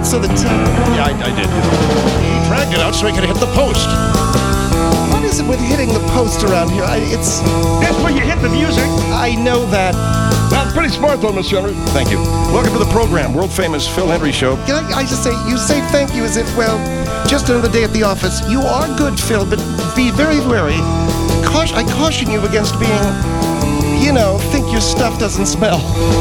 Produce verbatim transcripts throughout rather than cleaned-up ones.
so that... Uh, yeah, I, I did. He dragged it out so he could hit the post. What is it with hitting the post around here? I, it's... That's where you hit the music. I know that. That's pretty smart, though, Mister Henry. Thank you. Welcome to the program, world-famous Phil Hendrie Show. Can I, I just say, you say thank you as if, well, just another day at the office. You are good, Phil, but be very wary. Caution, I caution you against being, you know, think your stuff doesn't smell.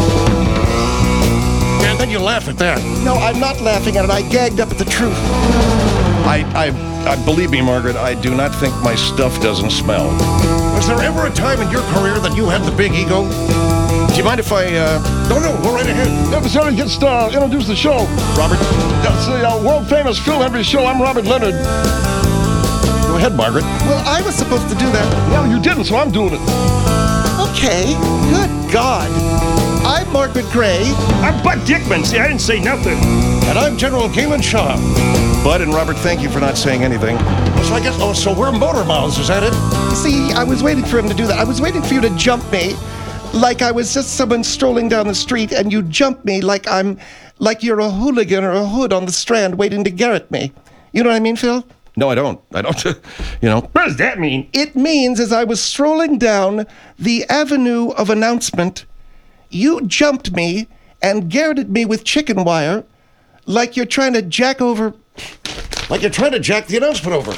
And then you laugh at that. No, I'm not laughing at it. I gagged up at the truth. I, I, I believe me, Margaret, I do not think my stuff doesn't smell. Was there ever a time in your career that you had the big ego? Do you mind if I, uh... No, no, go right ahead. Yeah, Mister Henry gets to uh, introduce the show. Robert? That's the uh, world-famous Phil Hendrie Show. I'm Robert Leonard. Go ahead, Margaret. Well, I was supposed to do that. Well, you didn't, so I'm doing it. Okay. Good God. I'm Margaret Gray. I'm Bud Dickman. See, I didn't say nothing. And I'm General Galen Shaw. Bud and Robert, thank you for not saying anything. So I guess, oh, so we're motor mouths, is that it? See, I was waiting for him to do that. I was waiting for you to jump me like I was just someone strolling down the street, and you jump me like I'm, like you're a hooligan or a hood on the Strand waiting to garrote me. You know what I mean, Phil? No, I don't. I don't, you know. What does that mean? It means as I was strolling down the avenue of announcement, you jumped me and garroted me with chicken wire like you're trying to jack over... Like you're trying to jack the announcement over.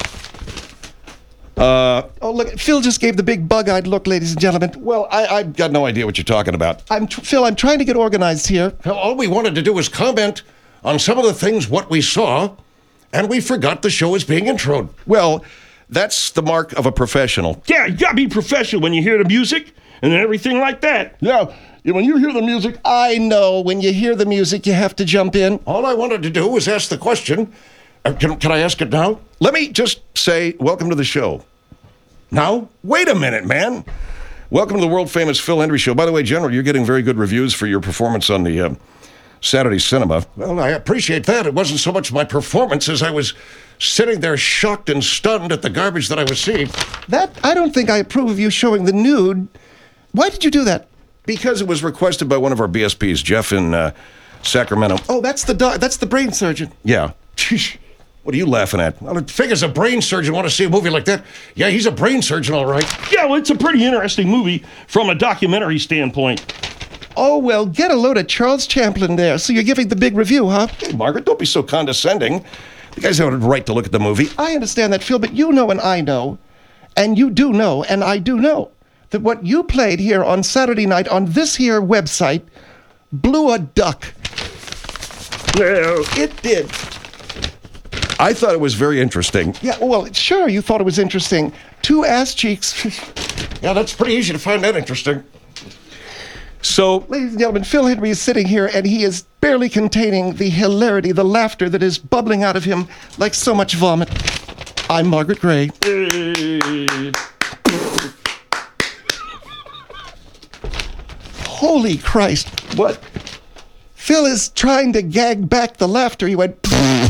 Uh, oh, look, Phil just gave the big bug-eyed look, ladies and gentlemen. Well, I, I've got no idea what you're talking about. I'm tr- Phil, I'm trying to get organized here. Well, all we wanted to do was comment on some of the things, what we saw, and we forgot the show is being introed. Well, that's the mark of a professional. Yeah, you gotta be professional when you hear the music and everything like that. Yeah, when you hear the music... I know, when you hear the music, you have to jump in. All I wanted to do was ask the question. Uh, can, can I ask it now? Let me just say, welcome to the show. Now, wait a minute, man. Welcome to the world-famous Phil Hendrie Show. By the way, General, you're getting very good reviews for your performance on the uh, Saturday Cinema. Well, I appreciate that. It wasn't so much my performance as I was sitting there shocked and stunned at the garbage that I was seeing. That, I don't think I approve of you showing the nude. Why did you do that? Because it was requested by one of our B S Ps, Jeff in uh, Sacramento. Oh, that's the doc- that's the brain surgeon. Yeah. What are you laughing at? Well, it figures a brain surgeon want to see a movie like that. Yeah, he's a brain surgeon, all right. Yeah, well, it's a pretty interesting movie from a documentary standpoint. Oh, well, get a load of Charles Champlin there. So you're giving the big review, huh? Hey, Margaret, don't be so condescending. The guys have a right to look at the movie. I understand that, Phil, but you know and I know, and you do know and I do know, that what you played here on Saturday night on this here website blew a duck. Well, it did. I thought it was very interesting. Yeah, well, sure, you thought it was interesting. Two ass cheeks. Yeah, that's pretty easy to find that interesting. So, ladies and gentlemen, Phil Hendrie is sitting here, and he is barely containing the hilarity, the laughter that is bubbling out of him like so much vomit. I'm Margaret Gray. Hey. Holy Christ. What? Phil is trying to gag back the laughter. He went...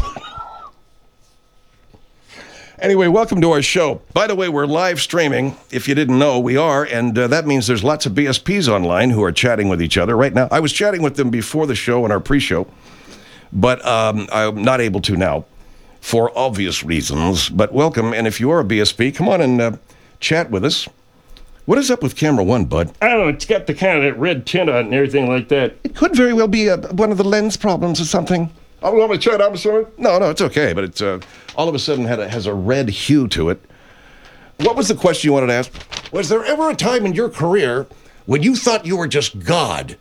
Anyway, welcome to our show. By the way, we're live streaming. If you didn't know, we are, and uh, that means there's lots of B S Ps online who are chatting with each other right now. I was chatting with them before the show and our pre-show, but um, I'm not able to now for obvious reasons. But welcome, and if you are a B S P, come on and uh, chat with us. What is up with camera one, Bud? I don't know, it's got the kind of that red tint on it and everything like that. It could very well be a, one of the lens problems or something. I don't want to chat, I'm sorry. No, no, it's okay, but it's uh, all of a sudden had a, has a red hue to it. What was the question you wanted to ask? Was there ever a time in your career when you thought you were just God?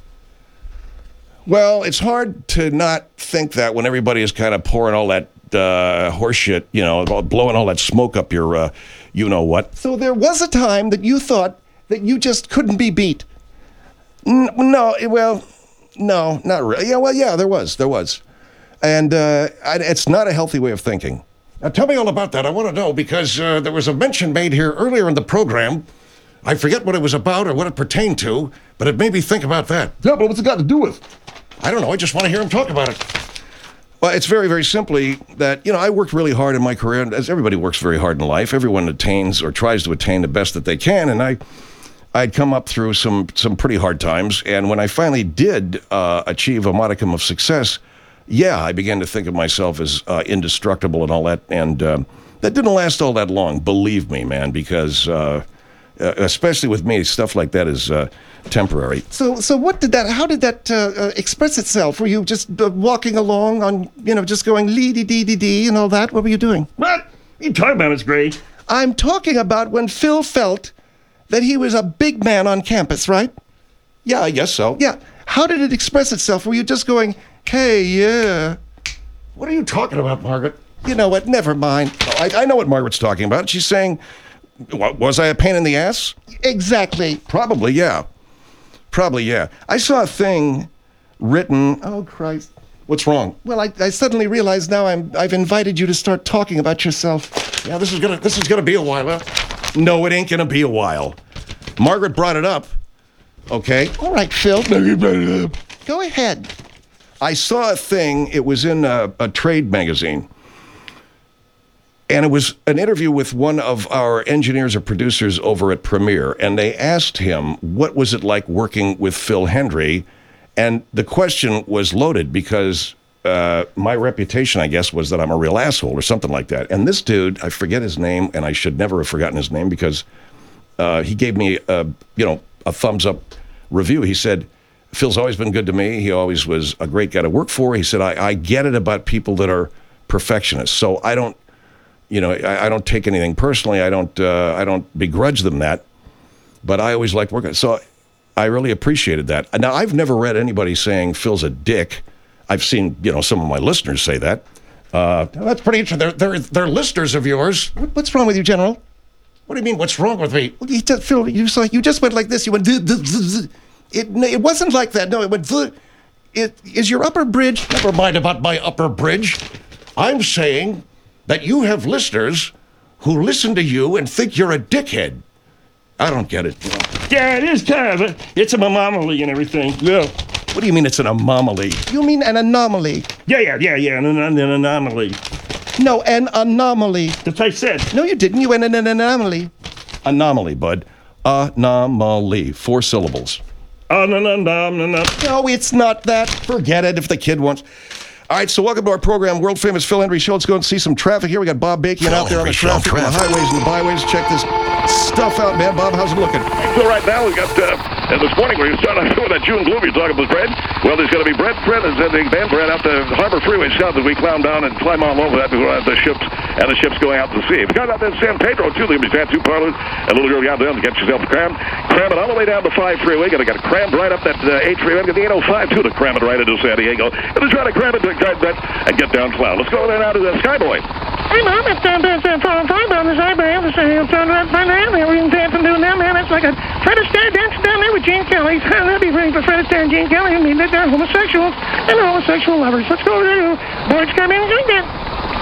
Well, it's hard to not think that when everybody is kind of pouring all that uh, horse shit, you know, blowing all that smoke up your, uh, you know what. So there was a time that you thought that you just couldn't be beat. N- no, well, no, not really. Yeah, well, yeah, there was, there was. And uh, I, it's not a healthy way of thinking. Now, tell me all about that. I want to know, because uh, there was a mention made here earlier in the program. I forget what it was about or what it pertained to, but it made me think about that. Yeah, but what's it got to do with? I don't know. I just want to hear him talk about it. Well, it's very, very simply that, you know, I worked really hard in my career, as everybody works very hard in life. Everyone attains or tries to attain the best that they can, and I, I'd come up through some, some pretty hard times, and when I finally did uh, achieve a modicum of success, yeah, I began to think of myself as uh, indestructible and all that. And um, that didn't last all that long, believe me, man, because uh, uh, especially with me, stuff like that is uh, temporary. So, so what did that? How did that uh, uh, express itself? Were you just uh, walking along on, you know, just going lee dee dee dee dee and all that? What were you doing? What? What are you talking about, Miss Gray? I'm talking about when Phil felt that he was a big man on campus, right? Yeah, I guess so. Yeah. How did it express itself? Were you just going, hey, yeah? What are you talking about, Margaret? You know what? Never mind. I, I know what Margaret's talking about. She's saying, "Wa- was I a pain in the ass? Exactly. Probably, yeah. Probably, yeah. I saw a thing written. Oh, Christ. What's wrong? Well, I, I suddenly realize now I'm, I've invited you to start talking about yourself. Yeah, this is gonna this is gonna be a while. Huh? No, it ain't gonna be a while. Margaret brought it up. Okay. All right, Phil. Go ahead. I saw a thing. It was in a, a trade magazine. And it was an interview with one of our engineers or producers over at Premiere. And they asked him, what was it like working with Phil Hendrie? And the question was loaded because uh, my reputation, I guess, was that I'm a real asshole or something like that. And this dude, I forget his name, and I should never have forgotten his name because uh, he gave me, a, you know, a thumbs up review. He said, Phil's always been good to me. He always was a great guy to work for. He said, I, I get it about people that are perfectionists. So I don't, you know, I, I don't take anything personally. I don't, uh, I don't begrudge them that. But I always liked working. So I really appreciated that. Now, I've never read anybody saying Phil's a dick. I've seen, you know, some of my listeners say that. Uh, That's pretty interesting. They're, they're, they're listeners of yours. What, what's wrong with you, General? What do you mean, what's wrong with me? Well, you just, Phil, you, saw, you just went like this. You went... "Duh, duh, duh, duh." It, it wasn't like that. No, it went... "Duh." It, is your upper bridge... Never mind about my upper bridge. I'm saying that you have listeners who listen to you and think you're a dickhead. I don't get it. Yeah, it is kind of a, it's a anomaly and everything. Yeah. what do you mean it's an anomaly? You mean an anomaly? Yeah, yeah, yeah, yeah, an, an, an anomaly. No, an anomaly. That's what I said. No, you didn't. You went in an anomaly. Anomaly, bud. Anomaly. Four syllables. Oh, no, no, no, no, no. No, it's not that. Forget it if the kid wants. All right, so welcome to our program, world famous Phil Hendrie Show. Let's go and see some traffic here. We got Bob Bakian out there on the traffic, on the highways and the byways. Check this stuff out, man. Bob, how's it looking? So right now we've got, uh, uh, this morning we're going to start off with that June gloom you're talking about, Fred. Well, there's going to be Brett, Fred, and Zeddy Van Brett out the Harbor Freeway south as we climb down and climb all over that before the ships and the ships going out to sea. If you got out there in San Pedro, too, there's going to be tattoo parlors. A little girl out there to get yourself crammed. Cram it all the way down the five freeway. Got to get crammed right up that uh, eight freeway. Got the eight oh five, too, to cram it right into San Diego. And to try to cram it to cram that and get down cloud. Let's go there now to the Skyboy. Hey, Mom, it's down there at four oh five on the side by the same turn right by now. We can dance and do now, man. It's like a Fred Astaire dancing down there with Gene Kelly. That'd be great for Fred Astaire and Gene Kelly. I mean, they're homosexuals and homosexual lovers. Let's go over there. Boys, come in and drink that.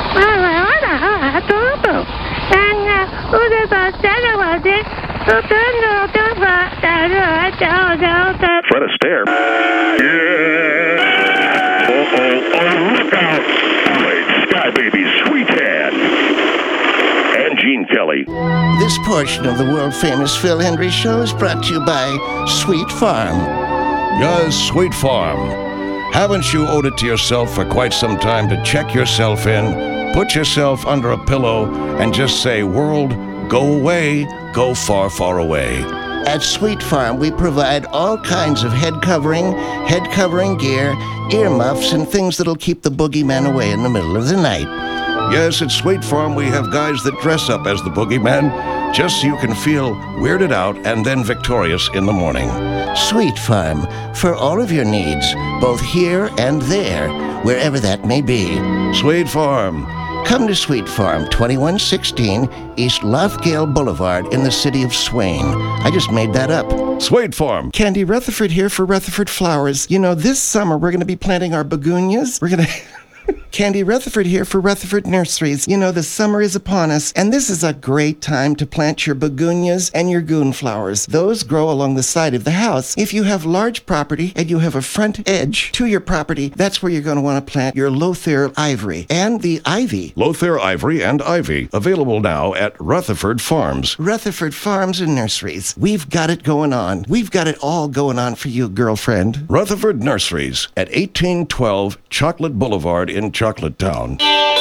Fred Astaire. Yeah. Uh-oh. Oh, look out. Wait, Sky Baby, Sweet Hand. And Gene Kelly. This portion of the world-famous Phil Hendrie Show is brought to you by Sweet Farm. Yes, Sweet Farm. Haven't you owed it to yourself for quite some time to check yourself in, put yourself under a pillow, and just say, world, go away, go far, far away? At Sweet Farm, we provide all kinds of head covering, head covering gear, earmuffs, and things that'll keep the boogeyman away in the middle of the night. Yes, at Sweet Farm, we have guys that dress up as the boogeyman, just so you can feel weirded out and then victorious in the morning. Sweet Farm, for all of your needs, both here and there, wherever that may be. Sweet Farm. Come to Sweet Farm, twenty-one sixteen East Lothgale Boulevard in the city of Swain. I just made that up. Sweet Farm. Candy Rutherford here for Rutherford Flowers. You know, this summer we're going to be planting our begonias. We're going to... Candy Rutherford here for Rutherford Nurseries. You know, the summer is upon us, and this is a great time to plant your begonias and your goonflowers. Those grow along the side of the house. If you have large property and you have a front edge to your property, that's where you're going to want to plant your Lothair ivory and the ivy. Lothair ivory and ivy, available now at Rutherford Farms. Rutherford Farms and Nurseries. We've got it going on. We've got it all going on for you, girlfriend. Rutherford Nurseries at eighteen twelve Chocolate Boulevard in Chocolate Town.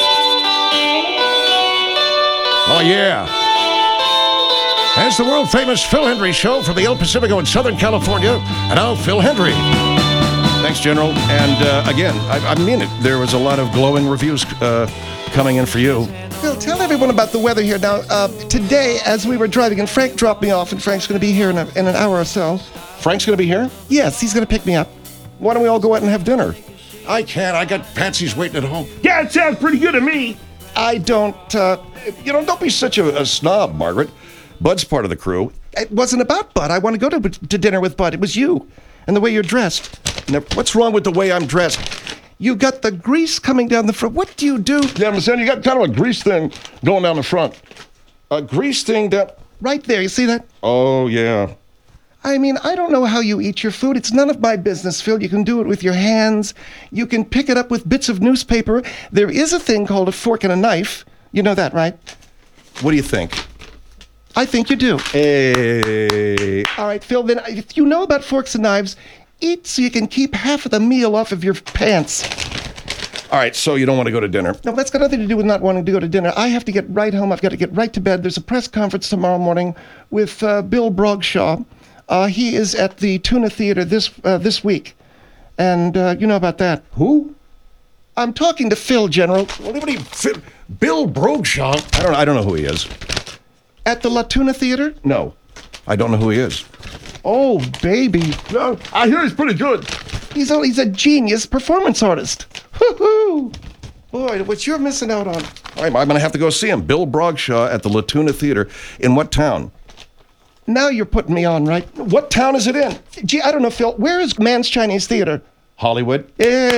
Oh, yeah. That's the world-famous Phil Hendry Show from the El Pacifico in Southern California. And now, Phil Hendry. Thanks, General. And uh, again, I, I mean it. There was a lot of glowing reviews uh, coming in for you. Phil, tell everyone about the weather here. Now, uh, today, as we were driving, and Frank dropped me off, and Frank's going to be here in, a, in an hour or so. Frank's going to be here? Yes, he's going to pick me up. Why don't we all go out and have dinner? I can't. I got Patsy's waiting at home. Yeah, it sounds pretty good to me. I don't, uh, You know, don't be such a, a snob, Margaret. Bud's part of the crew. it wasn't about Bud. I want to go to, to dinner with Bud. It was you and the way you're dressed. Now, what's wrong with the way I'm dressed? You got the grease coming down the front. What do you do? Yeah, but then you got kind of a grease thing going down the front. A grease thing that... Right there, you see that? Oh, yeah. I mean, I don't know how you eat your food. It's none of my business, Phil. You can do it with your hands. You can pick it up with bits of newspaper. There is a thing called a fork and a knife. You know that, right? What do you think? I think you do. Hey. All right, Phil, then if you know about forks and knives, eat so you can keep half of the meal off of your pants. All right, so you don't want to go to dinner. No, that's got nothing to do with not wanting to go to dinner. I have to get right home. I've got to get right to bed. There's a press conference tomorrow morning with uh, Bill Brogshaw. Uh, he is at the Tuna Theater this uh, this week. And uh, you know about that. Who? I'm talking to Phil, General. Well, anybody, Phil, Bill Brogshaw. I don't I don't know who he is. At the La Tuna Theater? No. I don't know who he is. Oh, baby. Well, I hear he's pretty good. He's a, he's a genius performance artist. Woo-hoo! Boy, what you're missing out on. All right, I'm going to have to go see him. Bill Brogshaw at the La Tuna Theater. In what town? Now you're putting me on, right? What town is it in? Gee, I don't know, Phil. Where is Man's Chinese Theater? Hollywood.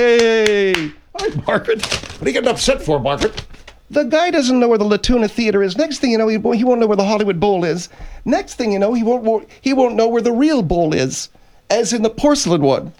Hey! Hi, Margaret. What are you getting upset for, Margaret? The guy doesn't know where the La Tuna Theater is. Next thing you know, he won't, he won't know where the Hollywood Bowl is. Next thing you know, he won't, won't he won't know where the real bowl is, as in the porcelain one.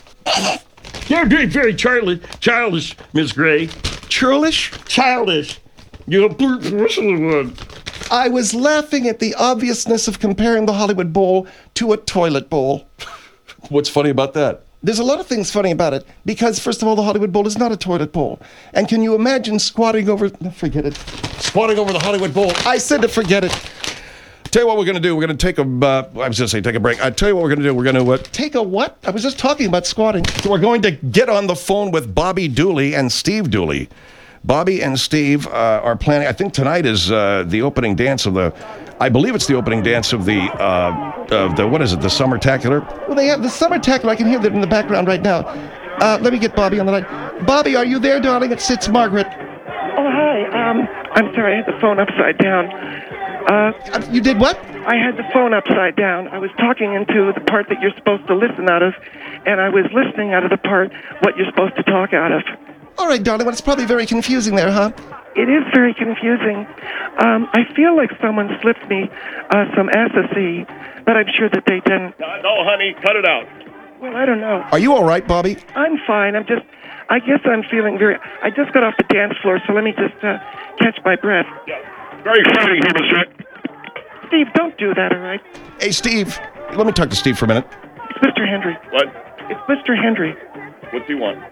You're doing very childish, childish, Miss Gray. Churlish? Childish. You're a porcelain one. I was laughing at the obviousness of comparing the Hollywood Bowl to a toilet bowl. What's funny about that? There's a lot of things funny about it, because first of all, the Hollywood Bowl is not a toilet bowl. And can you imagine squatting over... No, forget it. Squatting over the Hollywood Bowl. I said to forget it. Tell you what we're going to do. We're going to take a... Uh, I was going to say take a break. I tell you what we're going to do. We're going to... Uh, Take a what? I was just talking about squatting. we're going to get on the phone with Bobby Dooley and Steve Dooley. Bobby and Steve uh, are planning... I think tonight is uh, the opening dance of the... I believe it's the opening dance of the... Uh, of the what is it? The Summertacular? Well, they have the Summertacular. I can hear that in the background right now. Uh, let me get Bobby on the line. Bobby, are you there, darling? It's, it's Margaret. Oh, hi. Um, I'm sorry, I had the phone upside down. Uh, Uh, you did what? I had the phone upside down. I was talking into the part that you're supposed to listen out of, and I was listening out of the part what you're supposed to talk out of. All right, darling. Well, it's probably very confusing there, huh? It is very confusing. Um, I feel like someone slipped me uh, some ecstasy, but I'm sure that they didn't. No, honey, cut it out. Well, I don't know. Are you all right, Bobby? I'm fine. I'm just, I guess I'm feeling very, I just got off the dance floor, so let me just uh, catch my breath. Very exciting here, Mister Steve, don't do that, all right? Hey, Steve. Let me talk to Steve for a minute. It's Mister Hendry. What? It's Mister Hendry. What's he want?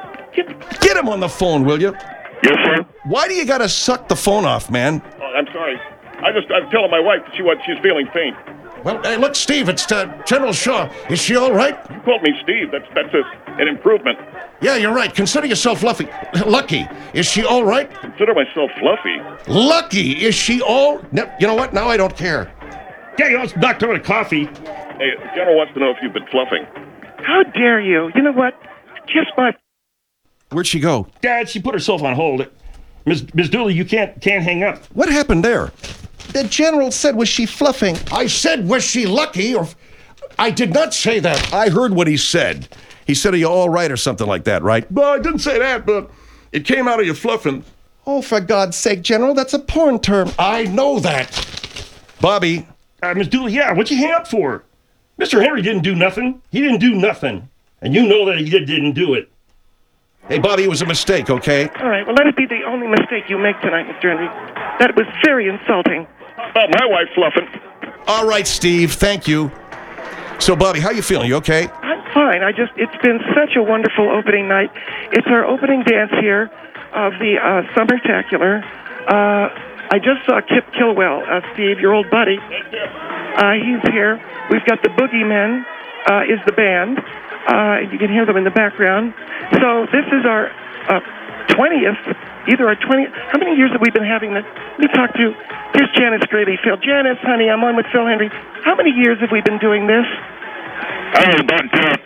Get him on the phone, will you? Yes, sir. Why do you got to suck the phone off, man? Oh, I'm sorry. I just, I'm telling my wife that she, what, she's feeling faint. Well, hey, look, Steve, it's uh, General Shaw. Is she all right? You called me Steve. That's, that's a, an improvement. Yeah, you're right. Consider yourself lucky. Lucky. Is she all right? Consider myself fluffy. Lucky. Is she all... No, you know what? Now I don't care. Yeah, you also knocked over the coffee. Hey, the general wants to know if you've been fluffing. How dare you? You know what? Kiss my... Where'd she go? Dad, she put herself on hold. Miss Miss Dooley, you can't can't hang up. What happened there? The general said, was she fluffing? I said, was she lucky, or... I did not say that. I heard what he said. He said, are you all right or something like that, right? No, I didn't say that, but It came out of your fluffing. Oh, for God's sake, General, that's a porn term. I know that. Bobby, Uh, Miss Dooley, yeah, what'd you hang up for? Mister Henry didn't do nothing. He didn't do nothing. And you know that he did, didn't do it. hey, Bobby, it was a mistake, okay? All right, well, let it be the only mistake you make tonight, Mister Henry. That was very insulting. How about my wife fluffing? All right, Steve, thank you. So, Bobby, how you feeling? You okay? I'm fine. I just, it's been such a wonderful opening night. It's our opening dance here of the uh, Summertacular. Uh, I just saw Kip Kilwell, uh, Steve, your old buddy. Uh, he's here. We've got the Boogeymen, uh, is the band. Uh, you can hear them in the background. So this is our uh, twentieth, either our twentieth. How many years have we been having this? Let me talk to, here's Janice Gravy. Phil. Janice, honey, I'm on with Phil Henry. How many years have we been doing this? I don't know about that.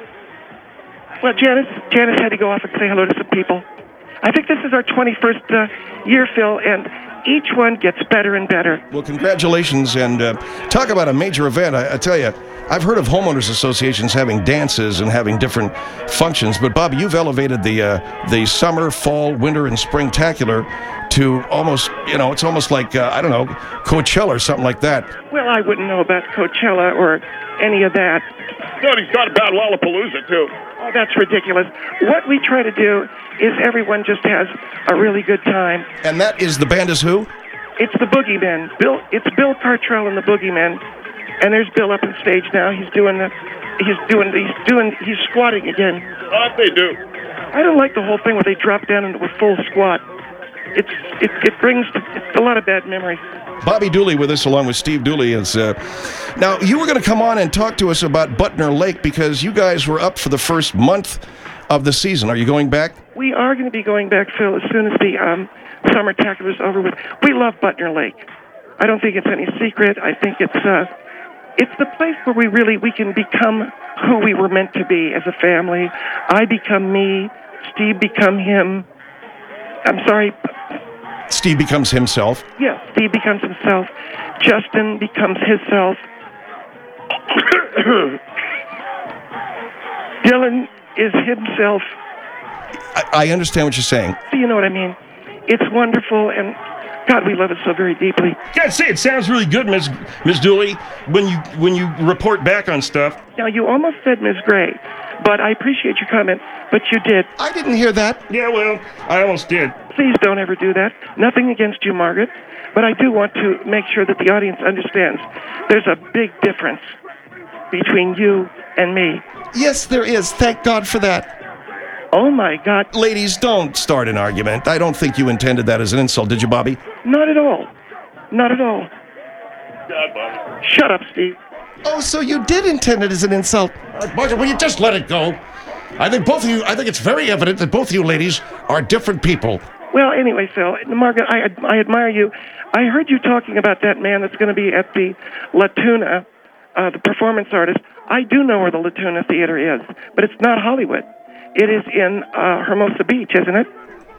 Well, Janice, Janice had to go off and say hello to some people. I think this is our twenty-first uh, year, Phil, and each one gets better and better. Well, congratulations, and uh, talk about a major event. I, I tell you, I've heard of homeowners associations having dances and having different functions, but Bob, you've elevated the uh, the summer, fall, winter, and springtacular to almost, you know, it's almost like, uh, I don't know, Coachella or something like that. Well, I wouldn't know about Coachella or any of that. No, he's got about Lollapalooza, too. Oh, that's ridiculous. What we try to do is everyone just has a really good time. And that is, the band is who? It's the Boogeymen. Bill, it's Bill Cartrell and the Boogeymen. And there's Bill up on stage now. He's doing the, he's doing, he's doing, he's squatting again. What they do? I don't like the whole thing where they drop down into a full squat. It's, it, it brings it's a lot of bad memories. Bobby Dooley with us, along with Steve Dooley. Is, uh, now, you were going to come on and talk to us about Butner Lake because you guys were up for the first month of the season. Are you going back? We are going to be going back, Phil, as soon as the um, Summertacular is over with. We love Butner Lake. I don't think it's any secret. I think it's uh, it's the place where we really we can become who we were meant to be as a family. I become me. Steve become him. I'm sorry. Steve becomes himself. Yes, Steve becomes himself. Justin becomes himself. Dylan is himself. I, I understand what you're saying. So you know what I mean? It's wonderful, and God, we love it so very deeply. Gotta say, it sounds really good, Miss Miss Dooley, when you when you report back on stuff. Now, you almost said Miss Gray, but I appreciate your comment, but you did. I didn't hear that. Yeah, well, I almost did. Please don't ever do that. Nothing against you, Margaret, but I do want to make sure that the audience understands there's a big difference between you and me. Yes, there is. Thank God for that. Oh, my God. Ladies, don't start an argument. I don't think you intended that as an insult, did you, Bobby? Not at all. Not at all. God, Bobby. Shut up, Steve. Oh, so you did intend it as an insult. All right, Margaret, will you just let it go? I think both of you, I think it's very evident that both of you ladies are different people. Well, anyway, Phil, Margaret, I, I admire you. I heard you talking about that man that's going to be at the La Tuna, uh, the performance artist. I do know where the La Tuna Theater is, but it's not Hollywood. It is in uh, Hermosa Beach, isn't it?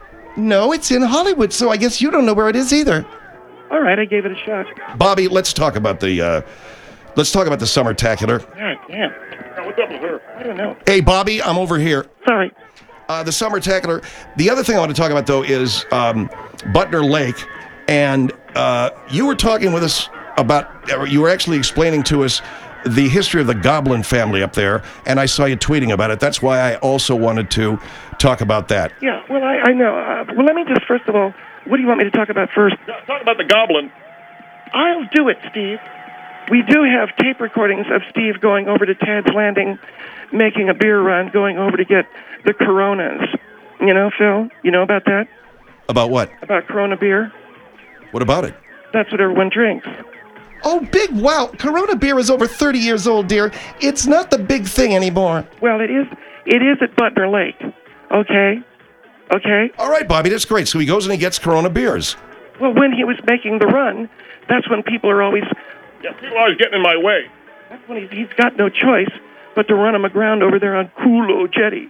No, it's in Hollywood, so I guess you don't know where it is either. All right, I gave it a shot. Bobby, let's talk about the uh, let's talk about the Summertacular. God damn. Now, what's up with her? I don't know. Hey, Bobby, I'm over here. Sorry. Uh, the Summertacular. The other thing I want to talk about, though, is um, Butner Lake. And uh, you were talking with us about, or you were actually explaining to us the history of the Goblin family up there, and I saw you tweeting about it. That's why I also wanted to talk about that. Yeah, well, I, I know. Uh, well, let me just, first of all, what do you want me to talk about first? Talk about the goblin. I'll do it, Steve. We do have tape recordings of Steve going over to Tad's Landing, making a beer run, going over to get the Coronas. You know, Phil? You know about that? About what? About Corona beer? What about it? That's what everyone drinks. Oh, big wow. Corona beer is over thirty years old, dear. It's not the big thing anymore. Well, it is It is at Butner Lake. Okay? Okay? All right, Bobby, that's great. So he goes and he gets Corona beers. Well, when he was making the run, that's when people are always... Yeah, people are always getting in my way. That's when he's, he's got no choice but to run him aground over there on Kulo Jetty.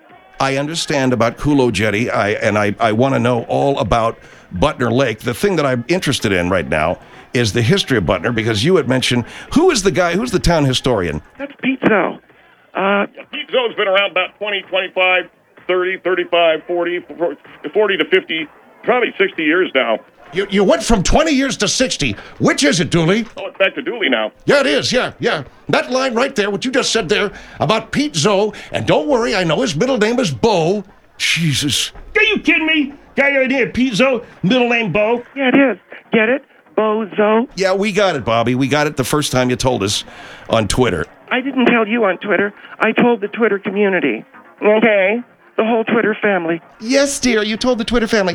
I understand about Kulo Jetty, I, and I, I want to know all about Butner Lake. The thing that I'm interested in right now is the history of Butner, because you had mentioned, who is the guy, who's the town historian? That's Pete Zoe. Uh, Pete Zoe's been around about twenty, twenty-five, thirty, thirty-five, forty, forty to fifty, probably sixty years now. You, you went from twenty years to sixty. Which is it, Dooley? Oh, it's back to Dooley now. Yeah, it is. Yeah, yeah. That line right there, what you just said there about Pete Zoe, and don't worry, I know his middle name is Bo. Jesus. Are you kidding me? Got your idea, Pizzo, middle name Bo? Yeah, it is. Get it? Bozo. Yeah, we got it, Bobby. We got it the first time you told us on Twitter. I didn't tell you on Twitter. I told the Twitter community. Okay? The whole Twitter family. Yes, dear, you told the Twitter family.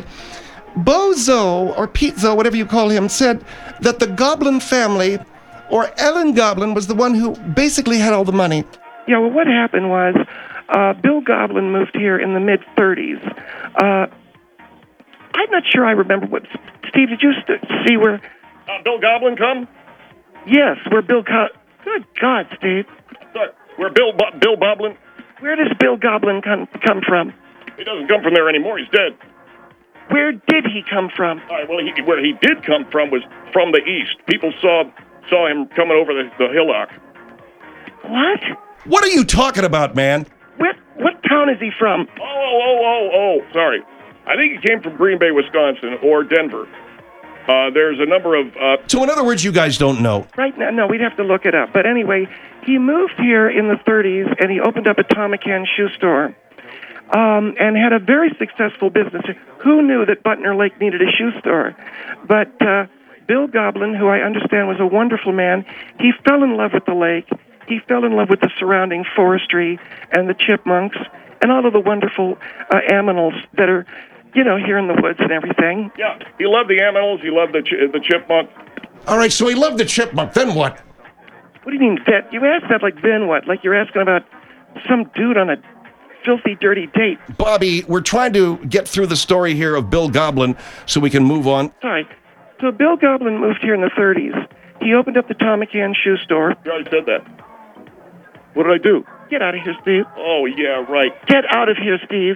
Bozo, or Pizzo, whatever you call him, said that the Goblin family, or Ellen Goblin, was the one who basically had all the money. Yeah, well, what happened was uh, Bill Goblin moved here in the mid thirties. Uh, I'm not sure I remember what... Steve, did you st- see where... Uh, Bill Goblin come? Yes, where Bill... Co- Good God, Steve. Sorry, where Bill Bo- Bill Boblin? Where does Bill Goblin come, come from? He doesn't come from there anymore. He's dead. Where did he come from? All right, well, he, where he did come from was from the east. People saw saw him coming over the, the hillock. What? What are you talking about, man? Where, what town is he from? Oh, oh, oh, oh, sorry. I think he came from Green Bay, Wisconsin, or Denver. Uh, there's a number of... Uh, So in other words, you guys don't know. Right now, no, we'd have to look it up. But anyway, he moved here in the thirties, and he opened up a Tomacan shoe store, um, and had a very successful business. Who knew that Butner Lake needed a shoe store? But uh, Bill Goblin, who I understand was a wonderful man, he fell in love with the lake. He fell in love with the surrounding forestry and the chipmunks and all of the wonderful uh, animals that are, you know, here in the woods and everything. yeah, he loved the animals. He loved the ch- the chipmunk. All right, so he loved the chipmunk. Then what? What do you mean, vet? You asked that like then what? Like you're asking about some dude on a filthy, dirty date. Bobby, we're trying to get through the story here of Bill Goblin so we can move on. Sorry. So Bill Goblin moved here in the thirties. He opened up the Tomacan shoe store. You already said that. What did I do? Get out of here, Steve. Oh, yeah, right. Get out of here, Steve.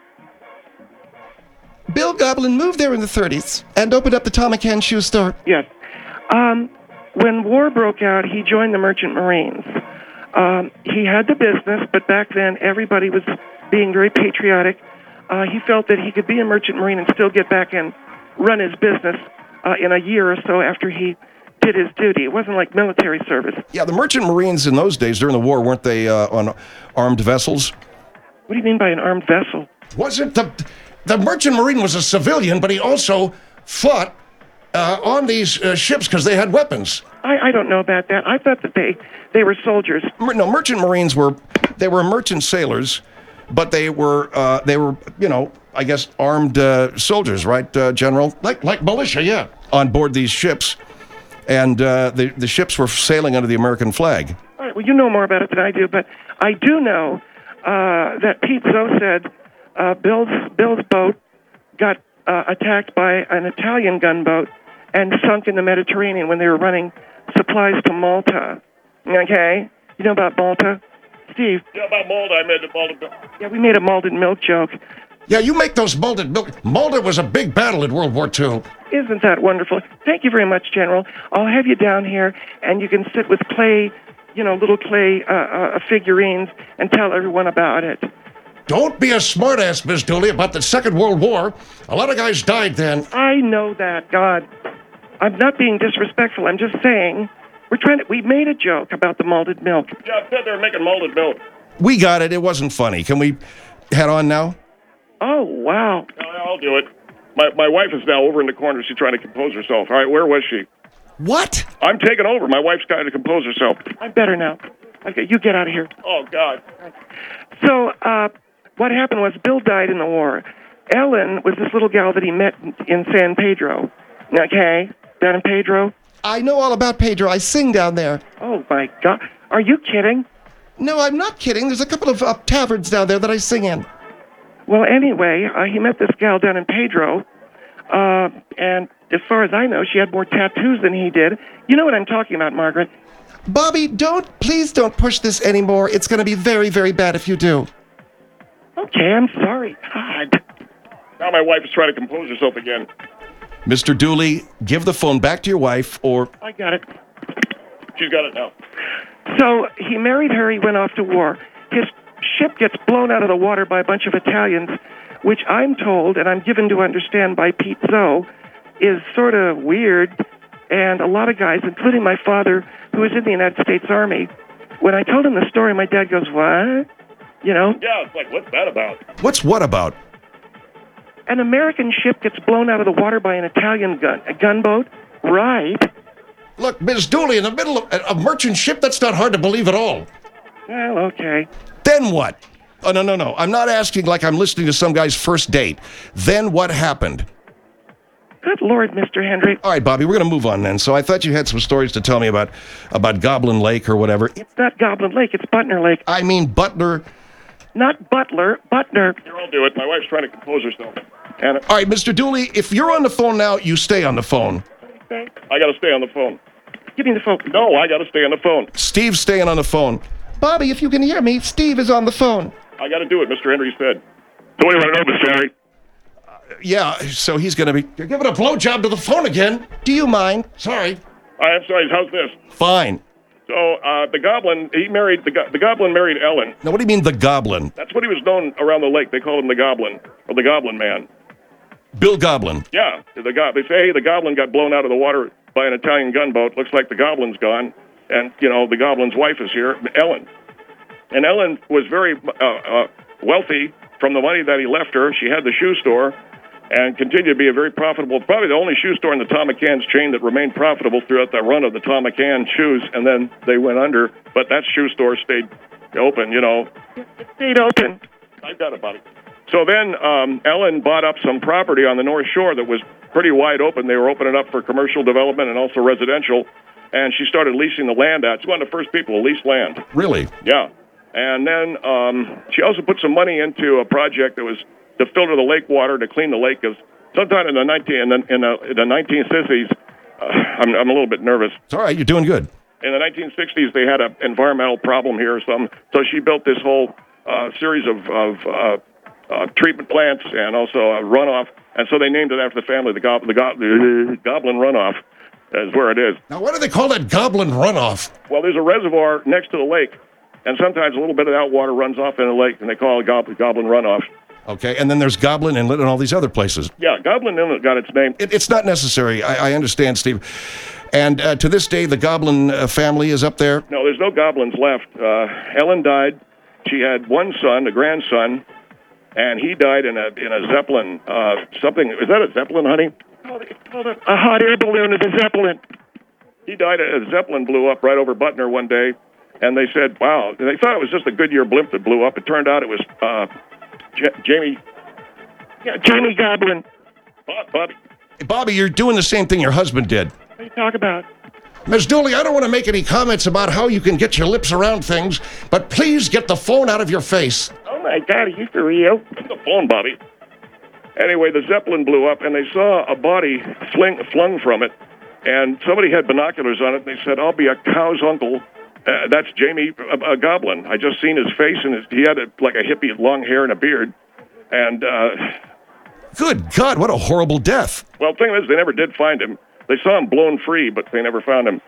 Bill Goblin moved there in the thirties and opened up the Tomacan shoe store. Yes. Um, when war broke out, he joined the Merchant Marines. Um, he had the business, but back then everybody was being very patriotic. Uh, he felt that he could be a Merchant Marine and still get back and run his business uh, in a year or so after he did his duty. It wasn't like military service. Yeah, the Merchant Marines in those days during the war, weren't they uh, on armed vessels? What do you mean by an armed vessel? Wasn't the... The Merchant Marine was a civilian, but he also fought uh, on these uh, ships because they had weapons. I, I don't know about that. I thought that they, they were soldiers. Mer- No, Merchant Marines were, they were merchant sailors, but they were, uh, they were, you know, I guess armed uh, soldiers, right, uh, General? Like like militia, yeah. On board these ships. And uh, the, the ships were sailing under the American flag. All right, well, you know more about it than I do, but I do know uh, that Pete Zoe said uh, Bill's, Bill's boat got uh, attacked by an Italian gunboat and sunk in the Mediterranean when they were running supplies to Malta. Okay? You know about Malta? Steve? Yeah, about Malta, I made the Malta. Yeah, we made a malted milk joke. Yeah, you make those malted milk. Malta was a big battle in World War Two. Isn't that wonderful? Thank you very much, General. I'll have you down here, and you can sit with clay, you know, little clay uh, uh, figurines and tell everyone about it. Don't be a smartass, Miss Dooley, about the Second World War. A lot of guys died then. I know that, God. I'm not being disrespectful. I'm just saying we're trying to. We made a joke about the malted milk. Yeah, I said they were making malted milk. We got it. It wasn't funny. Can we head on now? Oh, wow. I'll do it. My my wife is now over in the corner. She's trying to compose herself. All right, where was she? What? I'm taking over. My wife's trying to compose herself. I'm better now. Okay, you get out of here. Oh, God. So, uh, what happened was Bill died in the war. Ellen was this little gal that he met in San Pedro. Okay? Down in Pedro? I know all about Pedro. I sing down there. Oh, my God. Are you kidding? No, I'm not kidding. There's a couple of uh, taverns down there that I sing in. Well, anyway, uh, he met this gal down in Pedro, uh, and as far as I know, she had more tattoos than he did. You know what I'm talking about, Margaret. Bobby, don't, please don't push this anymore. It's going to be very, very bad if you do. Okay, I'm sorry. God. Now my wife is trying to compose herself again. Mister Dooley, give the phone back to your wife, or... I got it. She's got it now. So he married her. He went off to war. His ship gets blown out of the water by a bunch of Italians, which I'm told, and I'm given to understand by Pete Zoe, is sort of weird. And a lot of guys, including my father, who was in the United States Army, when I told him the story, my dad goes, what? You know? Yeah, it's like, what's that about? What's what about? An American ship gets blown out of the water by an Italian gun, a gunboat? Right. Look, Miss Dooley, in the middle of a merchant ship, that's not hard to believe at all. Well, okay. Then what? Oh, no, no, no. I'm not asking like I'm listening to some guy's first date. Then what happened? Good Lord, Mister Henry. All right, Bobby, we're going to move on then. So I thought you had some stories to tell me about about Goblin Lake or whatever. It's not Goblin Lake, it's Butner Lake. I mean Butler. Not Butler, Butner. Here, I'll do it. My wife's trying to compose herself. And All right, Mister Dooley, if you're on the phone now, you stay on the phone. Okay. I got to stay on the phone. Give me the phone. No, I got to stay on the phone. Steve's staying on the phone. Bobby, if you can hear me, Steve is on the phone. I got to do it, Mister Henry said. So what do you want to know, Mister Henry? Yeah, so he's going to be... You're giving a blowjob to the phone again. Do you mind? Sorry. I'm sorry, how's this? Fine. So, uh, the Goblin, he married, the, go- the Goblin married Ellen. Now, what do you mean the Goblin? That's what he was known around the lake. They called him the Goblin, or the Goblin Man. Bill Goblin. Yeah, the go- they say, hey, the Goblin got blown out of the water by an Italian gunboat. Looks like the Goblin's gone. And, you know, the Goblin's wife is here, Ellen. And Ellen was very uh, uh, wealthy from the money that he left her. She had the shoe store and continued to be a very profitable, probably the only shoe store in the Tom McCann's chain that remained profitable throughout the run of the Tom McCann shoes, and then they went under. But that shoe store stayed open, you know. It stayed open. I got it, buddy. So then um, Ellen bought up some property on the North Shore that was pretty wide open. They were opening up for commercial development and also residential, and she started leasing the land out. She's one of the first people to lease land. Really? Yeah. And then um, she also put some money into a project that was to filter the lake water, to clean the lake. Because sometime in the nineteen in the, in the, in the nineteen sixties, uh, I'm I'm a little bit nervous. It's all right. You're doing good. In the nineteen sixties, they had an environmental problem here or something. So she built this whole uh, series of of uh, uh, treatment plants and also a runoff. And so they named it after the family. The, go- the, go- the Goblin Runoff is where it is. Now, why do they call that Goblin Runoff? Well, there's a reservoir next to the lake, and sometimes a little bit of that water runs off in the lake, and they call it Goblin, Goblin Runoff. Okay, and then there's Goblin Inlet and all these other places. Yeah, Goblin Inlet got its name. It, it's not necessary. I, I understand, Steve. And uh, to this day, the Goblin uh, family is up there? No, there's no goblins left. Uh, Ellen died. She had one son, a grandson, and he died in a in a Zeppelin. Uh, something, is that a Zeppelin, honey? It's called a, a hot air balloon is a Zeppelin. He died, a Zeppelin blew up right over Butner one day, and they said, wow, they thought it was just a Goodyear blimp that blew up. It turned out it was uh, J- Jamie. Yeah, Jamie Goblin. Bob, Bobby. Hey, Bobby, you're doing the same thing your husband did. What do you talk about? Miss Dooley, I don't want to make any comments about how you can get your lips around things, but please get the phone out of your face. Oh, my God, are you for real? Put the phone, Bobby. Anyway, the Zeppelin blew up, and they saw a body fling, flung from it, and somebody had binoculars on it, and they said, I'll be a cow's uncle. Uh, that's Jamie a, a Goblin. I just seen his face, and his, he had a, like a hippie, long hair and a beard. And, uh, Good God, what a horrible death. well, the thing is, they never did find him. They saw him blown free, but they never found him.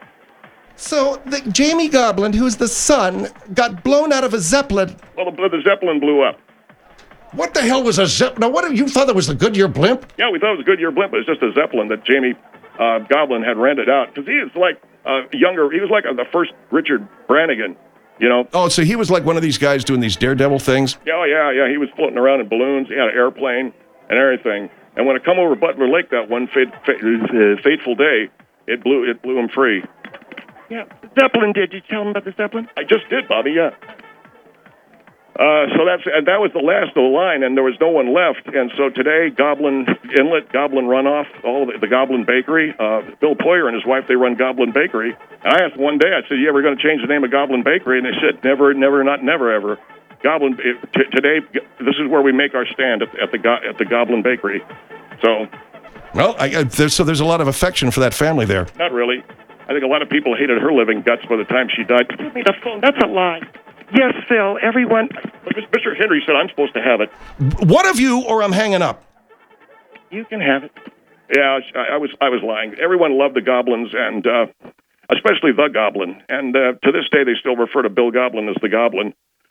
So the Jamie Goblin, who's the son, got blown out of a Zeppelin. Well, the, the Zeppelin blew up. What the hell was a Zeppelin? Now, what, you thought that was the Goodyear blimp? Yeah, we thought it was a Goodyear blimp, but it was just a Zeppelin that Jamie uh, Goblin had rented out. Because he is like uh, younger, he was like uh, the first Richard Brannigan, you know? Oh, so he was like one of these guys doing these daredevil things? Yeah, oh, yeah, yeah. He was floating around in balloons. He had an airplane and everything. And when it come over Butler Lake that one fate, fate, uh, fateful day, it blew it blew him free. Yeah, the Zeppelin did. Did you tell him about the Zeppelin? I just did, Bobby. Yeah. Uh, so that's and that was the last of the line, and there was no one left. And so today, Goblin Inlet, Goblin Runoff, all the, the Goblin Bakery. Uh, Bill Poyer and his wife, they run Goblin Bakery. And I asked one day, I said, "You ever going to change the name of Goblin Bakery?" And they said, "Never, never, not never, ever." Goblin it, t- today, this is where we make our stand at, at the go- at the Goblin Bakery. So, Well, I, I, there's, so there's a lot of affection for that family there. not really. I think a lot of people hated her living guts by the time she died. Give me the phone. That's a lie. Yes, Phil, everyone... But Mister Henry said I'm supposed to have it. One of you, or I'm hanging up. You can have it. Yeah, I, I was I was lying. Everyone loved the Goblins, and uh, especially the Goblin. And uh, to this day, they still refer to Bill Goblin as the Goblin.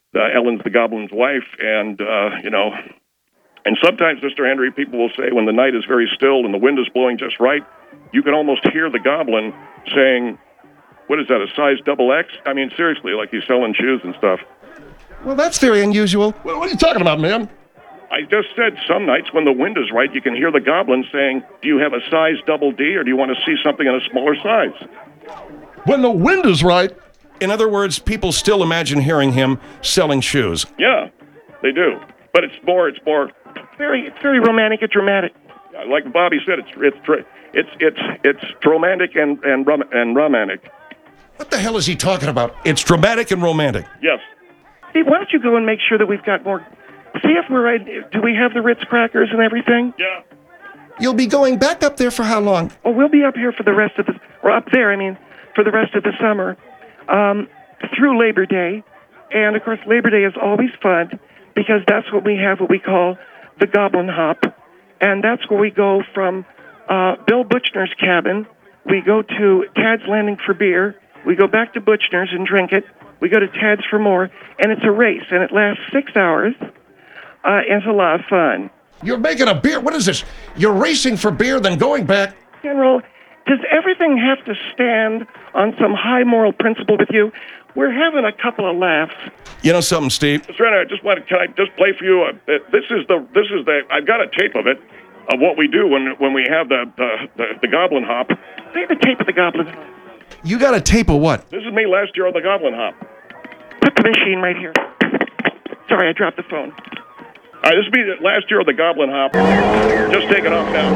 uh, Ellen's the Goblin's wife, and, uh, you know, and sometimes, Mister Henry, people will say when the night is very still and the wind is blowing just right, you can almost hear the Goblin saying, what is that, a size double X? I mean, seriously, like he's selling shoes and stuff. Well, that's very unusual. What, what are you talking about, man? I just said some nights when the wind is right, you can hear the Goblin saying, do you have a size double D, or do you want to see something in a smaller size? When the wind is right. In other words, people still imagine hearing him selling shoes. Yeah, they do. But it's more, it's more, Very, it's very romantic and dramatic. like Bobby said, it's it's it's it's it's romantic and and rom- and romantic. What the hell is he talking about? It's dramatic and romantic. Yes. Steve, why don't you go and make sure that we've got more... See if we're right. Do we have the Ritz crackers and everything? Yeah. You'll be going back up there for how long? Oh, we'll be up here for the rest of the... Or up there, I mean, for the rest of the summer. Um, through Labor Day. And, of course, Labor Day is always fun because that's what we have, what we call the Goblin Hop. And that's where we go from uh, Bill Butchner's cabin. We go to Tad's Landing for beer. We go back to Butchner's and drink it. We go to Tad's for more. And it's a race, and it lasts six hours. Uh, it's a lot of fun. You're making a beer. What is this? You're racing for beer, then going back. General, does everything have to stand on some high moral principle with you? We're having a couple of laughs. You know something, Steve? Mister Renner, I just wanted, can I just play for you? Uh, this is the, this is the, I've got a tape of it, of what we do when when we have the, the, the, the Goblin Hop. Play the tape of the Goblin. You got a tape of what? This is me last year on the Goblin Hop. Put the machine right here. Sorry, I dropped the phone. All right, this will be the last year of the Goblin Hop. Just take it off now.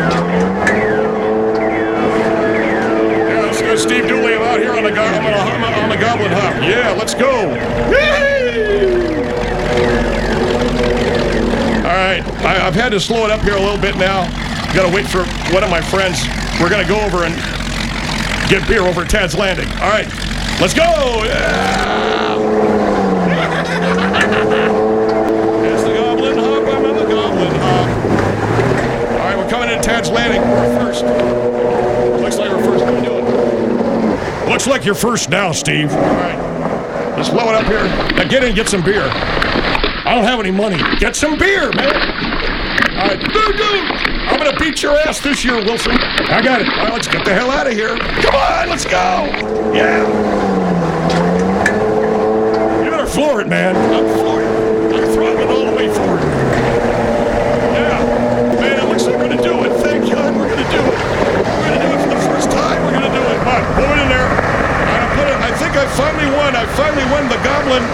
Yeah, let's go, Steve Dooley. I'm out here on the, go- on, the, on the Goblin Hop. Yeah, let's go. All right, I, I've had to slow it up here a little bit now. Got to wait for one of my friends. We're going to go over and get beer over at Tad's Landing. All right, let's go. Yeah. It's the Goblin Hop. I'm on the Goblin Hop. All right, we're coming into Tad's Landing. We're first. Looks like we're first. How we doing? Looks like you're first now, Steve. All right, let's blow it up here. Now get in and get some beer. I don't have any money. Get some beer, man. All right, dude, dude. I'm going to beat your ass this year, Wilson. I got it. All right, let's get the hell out of here. Come on, let's go. Yeah. You better floor it, man. I'm flooring it. I'm throttling all the way for it. Yeah. Man, it looks like we're going to do it. Thank God we're going to do it. We're going to do it for the first time. We're going to do it. Come on, pull it in there. I, put it, I think I finally won. I finally won the Goblin.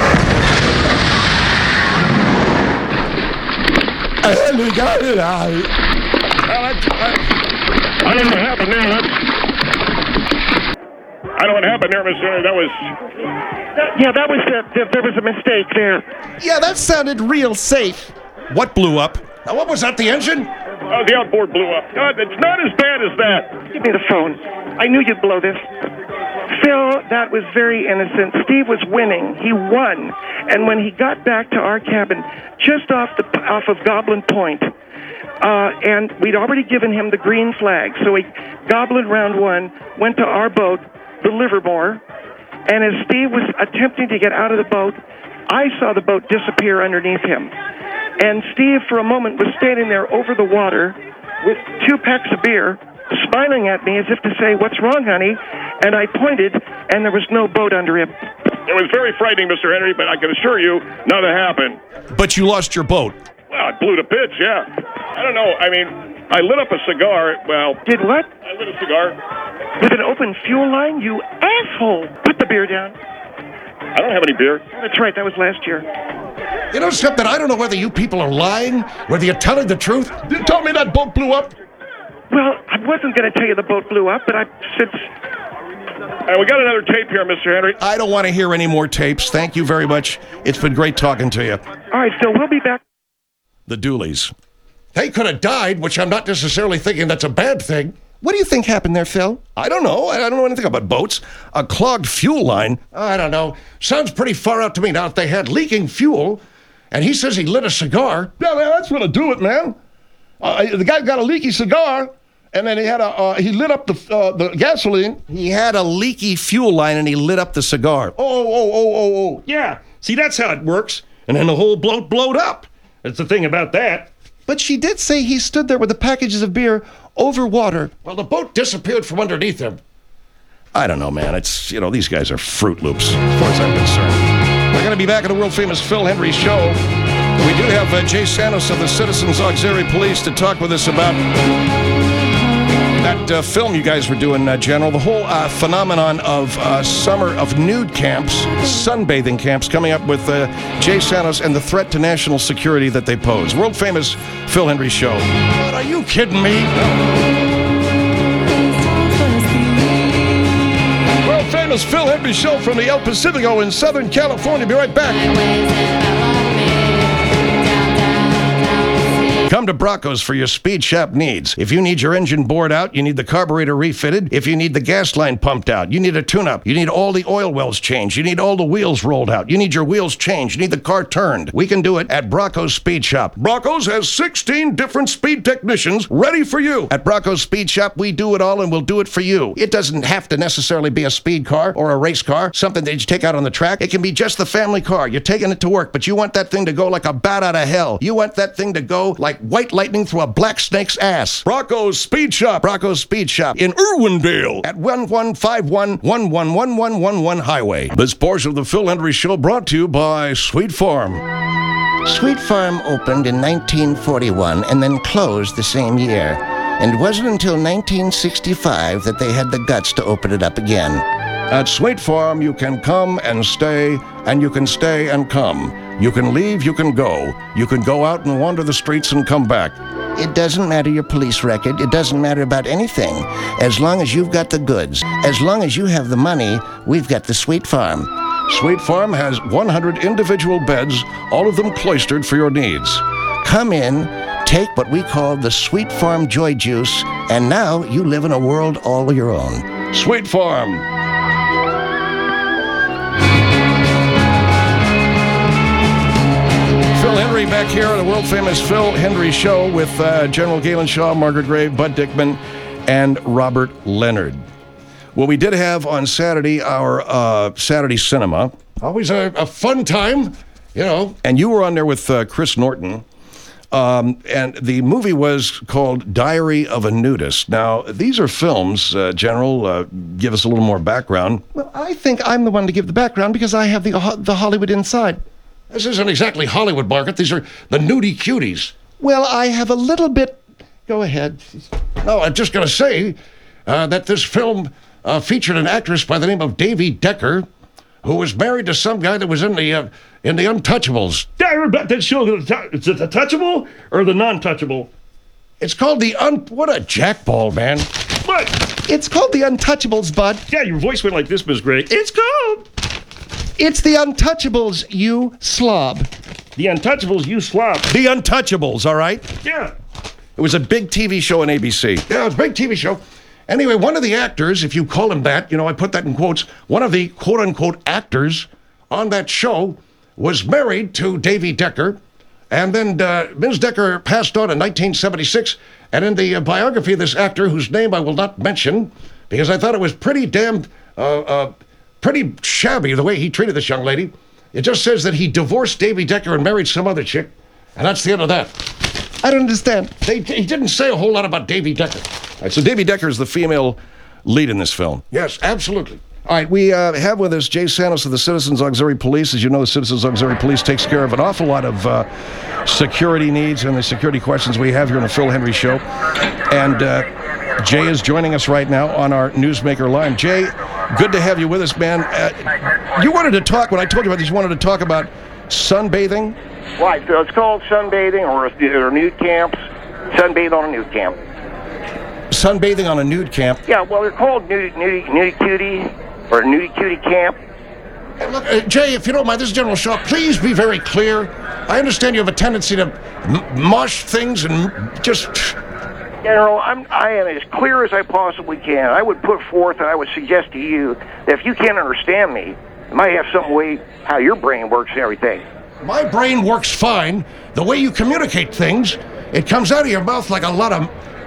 I finally got it out. I, I, I don't know what happened there. That's, I don't know what happened there, Mister Henry. That was... Yeah, that was the, the, there was a mistake there. Yeah, that sounded real safe. What blew up? Now, what was that, the engine? Oh, the outboard blew up. God, it's not as bad as that. Give me the phone. I knew you'd blow this. Phil, that was very innocent. Steve was winning. He won. And when he got back to our cabin, just off the off of Goblin Point, uh, and we'd already given him the green flag, so he Goblin round one went to our boat, the Livermore, and as Steve was attempting to get out of the boat, I saw the boat disappear underneath him. And Steve, for a moment, was standing there over the water with two packs of beer, smiling at me as if to say, "What's wrong, honey?" And I pointed, and there was no boat under him. It was very frightening, Mister Henry, but I can assure you, nothing happened. But you lost your boat. Well, it blew to bits, yeah. I don't know. I mean, I lit up a cigar. Well, Did what? I lit a cigar. With an open fuel line? You asshole! Put the beer down. I don't have any beer. That's right, that was last year. You know something? I don't know whether you people are lying, whether you're telling the truth. You told me that boat blew up. Well, I wasn't going to tell you the boat blew up, but I since And we got another tape here, Mister Henry. I don't want to hear any more tapes. Thank you very much. It's been great talking to you. All right, Phil, we'll be back. The Dooleys. They could have died, which I'm not necessarily thinking that's a bad thing. What do you think happened there, Phil? I don't know. I don't know anything about boats. A clogged fuel line. I don't know. Sounds pretty far out to me. Now, if they had leaking fuel, and he says he lit a cigar, Yeah, man, that's gonna do it, man. Uh, the guy got a leaky cigar, And then he had a uh, he lit up the uh, the gasoline. He had a leaky fuel line and he lit up the cigar. Oh, oh, oh, oh, oh. Yeah. See, that's how it works. And then the whole boat blowed up. That's the thing about that. But she did say he stood there with the packages of beer over water. Well, the boat disappeared from underneath him. I don't know, man. It's, you know, these guys are Fruit Loops, as far as I'm concerned. We're going to be back at the world-famous Phil Hendrie Show. We do have uh, Jay Santos of the Citizens Auxiliary Police to talk with us about that uh, film you guys were doing, uh, General. The whole uh, phenomenon of uh, summer of nude camps, sunbathing camps, coming up with uh, Jay Santos and the threat to national security that they pose. World-famous Phil Hendrie Show. What, are you kidding me? World-famous Phil Hendrie Show from the El Pacifico in Southern California. Be right back. Come to Bracco's for your speed shop needs. If you need your engine bored out, you need the carburetor refitted, if you need the gas line pumped out, you need a tune-up, you need all the oil wells changed, you need all the wheels rolled out, you need your wheels changed, you need the car turned, we can do it at Bracco's Speed Shop. Bracco's has sixteen different speed technicians ready for you. At Bracco's Speed Shop, we do it all and we'll do it for you. It doesn't have to necessarily be a speed car or a race car, something that you take out on the track. It can be just the family car. You're taking it to work, but you want that thing to go like a bat out of hell. You want that thing to go like white lightning through a black snake's ass. Bracco's Speed Shop. Bracco's Speed Shop in Irwindale at one one five one, one one one one one one Highway. This portion of the Phil Hendrie Show brought to you by Sweet Farm. Sweet Farm opened in nineteen forty-one and then closed the same year. And it wasn't until nineteen sixty-five that they had the guts to open it up again. At Sweet Farm, you can come and stay, and you can stay and come. You can leave, you can go. You can go out and wander the streets and come back. It doesn't matter your police record. It doesn't matter about anything. As long as you've got the goods, as long as you have the money, we've got the Sweet Farm. Sweet Farm has one hundred individual beds, all of them cloistered for your needs. Come in, take what we call the Sweet Farm Joy Juice, and now you live in a world all your own. Sweet Farm. Phil Hendrie back here on the world-famous Phil Hendrie Show with uh, General Galen Shaw, Margaret Gray, Bud Dickman, and Robert Leonard. Well, we did have on Saturday our uh, Saturday cinema. Always a, a fun time, you know. And you were on there with uh, Chris Norton. Um, and the movie was called Diary of a Nudist. Now, these are films, uh, General, uh, give us a little more background. Well, I think I'm the one to give the background because I have the the Hollywood inside. This isn't exactly Hollywood, Margaret. These are the nudie cuties. Well, I have a little bit... Go ahead. No, I'm just going to say uh, that this film uh, featured an actress by the name of Davy Decker, who was married to some guy that was in the uh, in the Untouchables. Yeah, I heard about that show. Is it the Touchable or the Non-Touchable? It's called the Un... What a jackball, man. What? It's called The Untouchables, Bud. Yeah, your voice went like this, Miss Gray. It's called... It's The Untouchables, you slob. The Untouchables, you slob. The Untouchables, all right? Yeah. It was a big T V show on A B C. Yeah, it was a big T V show. Anyway, one of the actors, if you call him that, you know, I put that in quotes, one of the quote-unquote actors on that show was married to Davy Decker, and then uh, Miz Decker passed on in nineteen seventy-six, and in the uh, biography of this actor, whose name I will not mention, because I thought it was pretty damn, uh, uh, pretty shabby the way he treated this young lady, it just says that he divorced Davy Decker and married some other chick, and that's the end of that. I don't understand. They, he didn't say a whole lot about Davy Decker. All right, so Davy Decker is the female lead in this film. Yes, absolutely. All right, we uh, have with us Jay Santos of the Citizens Auxiliary Police. As you know, the Citizens Auxiliary Police takes care of an awful lot of uh, security needs and the security questions we have here on the Phil Hendrie Show. And uh, Jay is joining us right now on our Newsmaker line. Jay, good to have you with us, man. Uh, you wanted to talk, when I told you about this, you wanted to talk about sunbathing? Right, so it's called sunbathing or, or nude camps. Sunbathe on a nude camp. Sunbathing on a nude camp? Yeah, well, they're called nudie, nudie, nudie cutie or nudie cutie camp. Hey, look, uh, Jay, if you don't mind, this is General Shaw. Please be very clear. I understand you have a tendency to m- mush things and just... General, I'm, I am as clear as I possibly can. I would put forth and I would suggest to you that if you can't understand me, it might have some way how your brain works and everything. My brain works fine. The way you communicate things, it comes out of your mouth like a lot of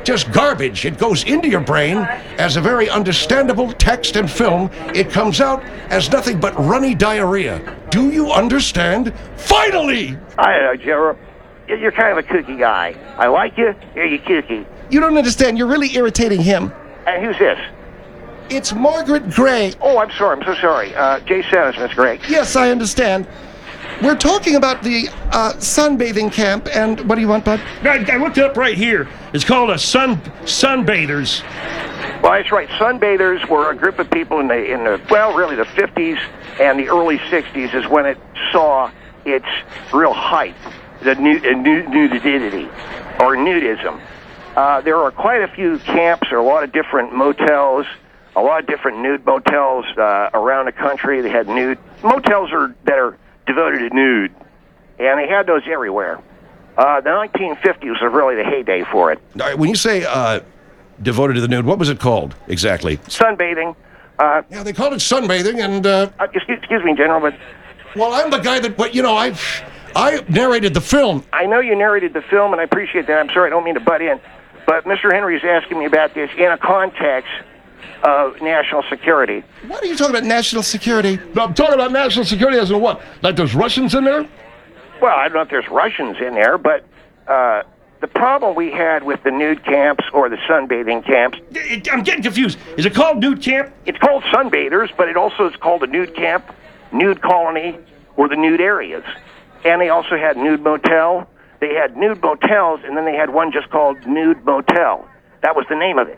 just garbage. It goes into your brain as a very understandable text and film. It comes out as nothing but runny diarrhea. Do you understand? Finally! I don't know, General. You're kind of a kooky guy. I like you, you're you kooky. You don't understand. You're really irritating him. And who's this? It's Margaret Gray. Oh, I'm sorry. I'm so sorry. Uh, Jay Santis, Miss Gray. Yes, I understand. We're talking about the uh, sunbathing camp, and what do you want, bud? I, I looked it up right here. It's called a sun sunbathers. Well, that's right. Sunbathers were a group of people in the in the well, really the fifties and the early sixties is when it saw its real height, the nude, uh, nude, nudity or nudism. Uh, there are quite a few camps, or a lot of different motels, a lot of different nude motels uh, around the country. They had nude motels are that are devoted to nude, and they had those everywhere. Uh, the nineteen fifties was really the heyday for it. All right, when you say uh, devoted to the nude, what was it called exactly? Sunbathing. Uh, Yeah, they called it sunbathing, and, uh, uh, excuse, excuse me, General, but well, I'm the guy that, but you know, I, I narrated the film. I know you narrated the film, and I appreciate that. I'm sorry, I don't mean to butt in, but Mister Henry is asking me about this in a context of national security. What are you talking about, national security? I'm talking about national security as in what? Like there's Russians in there? Well, I don't know if there's Russians in there, but uh, the problem we had with the nude camps or the sunbathing camps, It- I'm getting confused. Is it called nude camp? it's called sunbathers, but it also is called a nude camp, nude colony, or the nude areas. And they also had nude motel. They had nude motels, and then they had one just called Nude Motel. That was the name of it.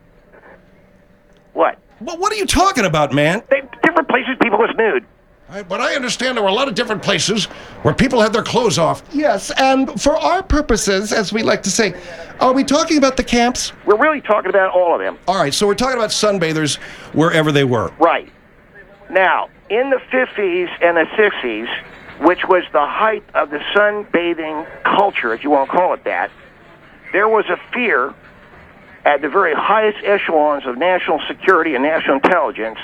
What? Well, what are you talking about, man? They, different places people was nude. I, but I understand there were a lot of different places where people had their clothes off. Yes, and for our purposes, as we like to say, are we talking about the camps? We're really talking about all of them. All right, so we're talking about sunbathers wherever they were. Right. Now, in the fifties and the sixties, which was the height of the sunbathing culture, if you want to call it that, there was a fear at the very highest echelons of national security and national intelligence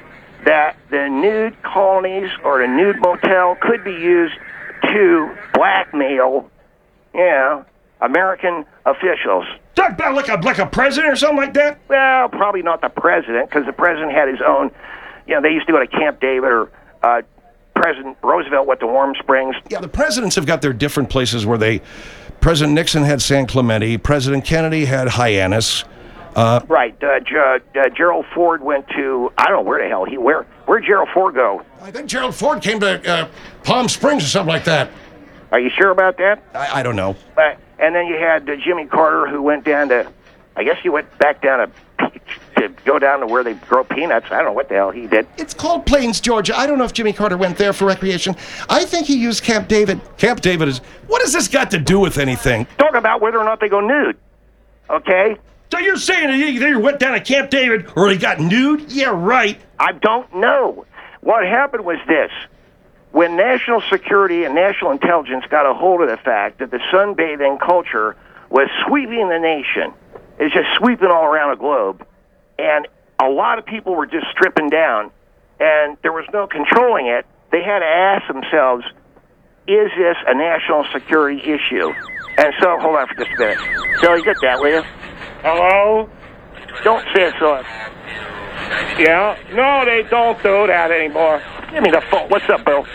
that the nude colonies or the nude motel could be used to blackmail, you know, American officials. Talk about like a like a president or something like that? Well, probably not the president, because the president had his own, you know, they used to go to Camp David, or uh, President Roosevelt went to Warm Springs. Yeah, the presidents have got their different places where they. President Nixon had San Clemente. President Kennedy had Hyannis. Uh, Right. Uh, G- uh, Gerald Ford went to, I don't know where the hell he, where, where'd Gerald Ford go? I think Gerald Ford came to uh, Palm Springs or something like that. Are you sure about that? I, I don't know. Uh, and then you had uh, Jimmy Carter, who went down to, I guess he went back down to, to go down to where they grow peanuts. I don't know what the hell he did. It's called Plains, Georgia. I don't know if Jimmy Carter went there for recreation. I think he used Camp David. Camp David is. What has this got to do with anything? Talk about whether or not they go nude. Okay? So you're saying that he either went down to Camp David or he got nude? Yeah, right. I don't know. What happened was this. When national security and national intelligence got a hold of the fact that the sunbathing culture was sweeping the nation, it's just sweeping all around the globe, and a lot of people were just stripping down, and there was no controlling it, they had to ask themselves, is this a national security issue? And so, hold on for just a minute. Billy, get that, will you? Hello? Don't say it so. Yeah? No, they don't do that anymore. Give me the phone. What's up, Bill?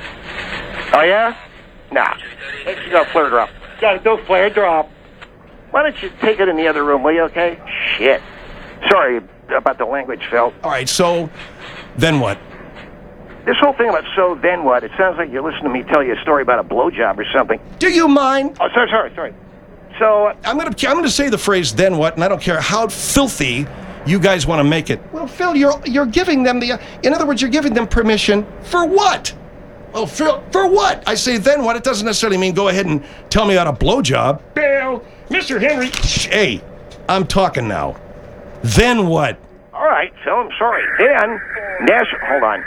Oh, yeah? Nah. You got a flare drop. Gotta do flare drop. Why don't you take it in the other room, will you, okay? Shit. Sorry about the language, Phil. All right, so then what? This whole thing about so then what, it sounds like you're listening to me tell you a story about a blowjob or something. Do you mind? Oh, sorry, sorry, sorry. So, uh, I'm gonna I'm gonna say the phrase "then what," and I don't care how filthy you guys want to make it. Well, Phil, you're you're giving them the. Uh, in other words, you're giving them permission for what? Well, Phil, for what? I say then what. It doesn't necessarily mean go ahead and tell me about a blowjob. Bill, Mister Henry. Hey, I'm talking now. Then what? all right, Phil, I'm sorry. Then, national, hold on.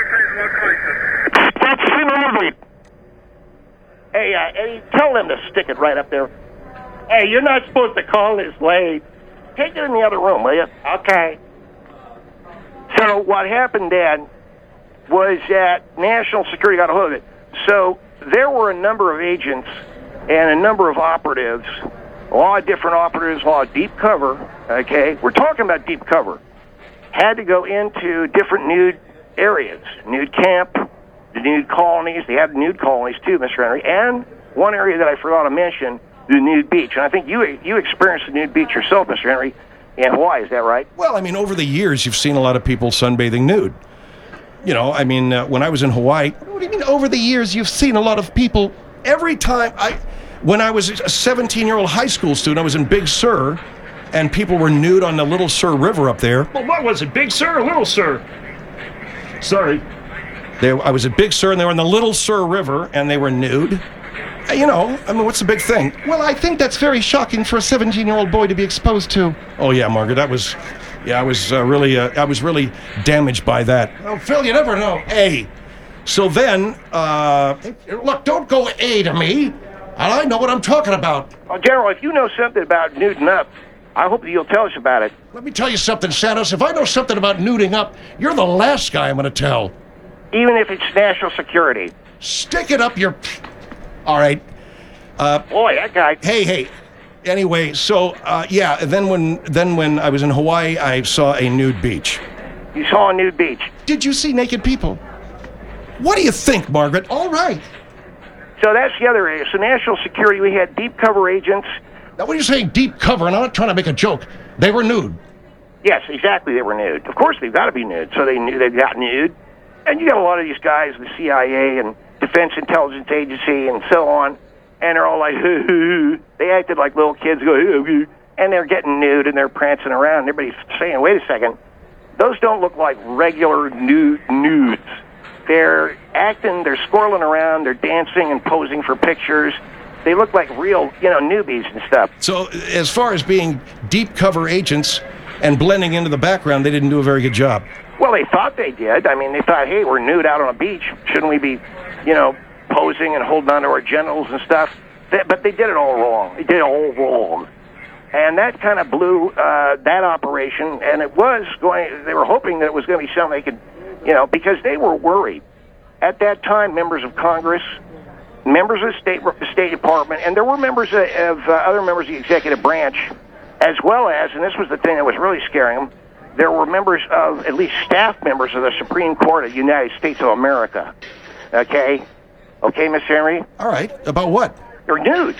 That's Finley. Hey, uh, Eddie, tell them to stick it right up there. Hey, you're not supposed to call this late. Take it in the other room, will you? Okay. So what happened then was that national security got a hold of it. So there were a number of agents and a number of operatives a lot of different operatives, a lot of deep cover, okay? We're talking about deep cover. Had to go into different nude areas, nude camp, the nude colonies. They have nude colonies too, Mister Henry. And one area that I forgot to mention, the nude beach. And I think you you experienced the nude beach yourself, Mister Henry, in Hawaii. Is that right? Well, I mean, over the years, you've seen a lot of people sunbathing nude. You know, I mean, uh, when I was in Hawaii, What do you mean over the years you've seen a lot of people? every time I, when I was a seventeen-year-old high school student, I was in Big Sur, and people were nude on the Little Sur River up there. Well, what was it, Big Sir or Little Sir? Sorry. They, I was at Big Sur, and they were on the Little Sur River, and they were nude. Uh, You know, I mean, what's the big thing? Well, I think that's very shocking for a seventeen-year-old boy to be exposed to. Oh yeah, Margaret, that was, yeah, I was uh, really, uh, I was really damaged by that. Oh, Phil, you never know. Hey, so then, uh, Look, don't go A to me. I know what I'm talking about. Well, General, if you know something about nuding up, I hope that you'll tell us about it. Let me tell you something, Santos. If I know something about nuding up, you're the last guy I'm going to tell. Even if it's national security. Stick it up your... all right. Boy, that guy... Hey, hey. Anyway, so uh, yeah, then when then when I was in Hawaii, I saw a nude beach. You saw a nude beach. Did you see naked people? What do you think, Margaret? All right. So that's the other area. So national security, we had deep cover agents. Now, when you're saying deep cover, and I'm not trying to make a joke, they were nude. Yes, exactly, they were nude. Of course, they've got to be nude. So they knew they got nude. And you got a lot of these guys, the C I A and Defense Intelligence Agency and so on, and they're all like, hoo, hoo, hoo. They acted like little kids go, hoo, hoo, and they're getting nude and they're prancing around. And everybody's saying, wait a second, those don't look like regular nude nudes. They're acting, they're squirreling around, they're dancing and posing for pictures. They look like real, you know, newbies and stuff. So as far as being deep cover agents and blending into the background, they didn't do a very good job. Well, they thought they did. I mean, they thought, hey, we're nude out on a beach. Shouldn't we be, you know, posing and holding on to our genitals and stuff? They, but they did it all wrong. They did it all wrong. And that kind of blew uh, that operation. And it was going, they were hoping that it was going to be something they could, you know, because they were worried. At that time, members of Congress, members of the State, the State Department, and there were members of, of uh, other members of the executive branch, as well as, and this was the thing that was really scaring them, there were members of, at least staff members of the Supreme Court of the United States of America. Okay? Okay, Miss Henry? All right. About what? They're nude.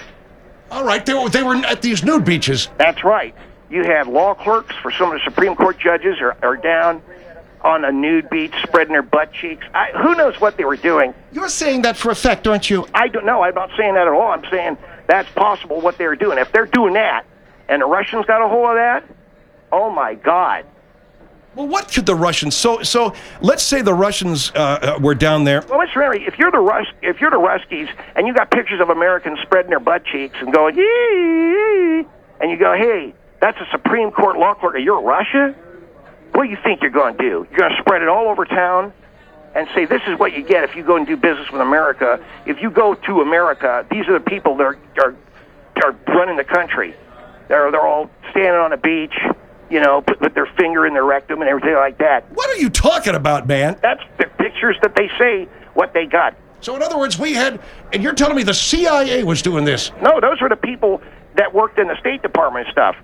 All right, they were, they were at these nude beaches. That's right. You had law clerks for some of the Supreme Court judges are, are down on a nude beach spreading their butt cheeks. I, who knows what they were doing? You're saying that for a fact, aren't you? I don't know. I'm not saying that at all. I'm saying that's possible what they were doing. If they're doing that and the Russians got a hold of that, oh, my God. Well, what could the Russians? So, so let's say the Russians uh, uh, were down there. Well, Mister Henry, if you're the Rus, if you're the Ruskies, and you got pictures of Americans spreading their butt cheeks and going, yee, and you go, hey, that's a Supreme Court law clerk, and you're Russia? What do you think you're going to do? You're going to spread it all over town and say, this is what you get if you go and do business with America. If you go to America, these are the people that are are, are running the country. They're they're all standing on a beach, you know, put, put their finger in their rectum and everything like that. What are you talking about, man? That's the pictures that they say what they got. So in other words, we had, and you're telling me the C I A was doing this. No, those were the people that worked in the State Department and stuff.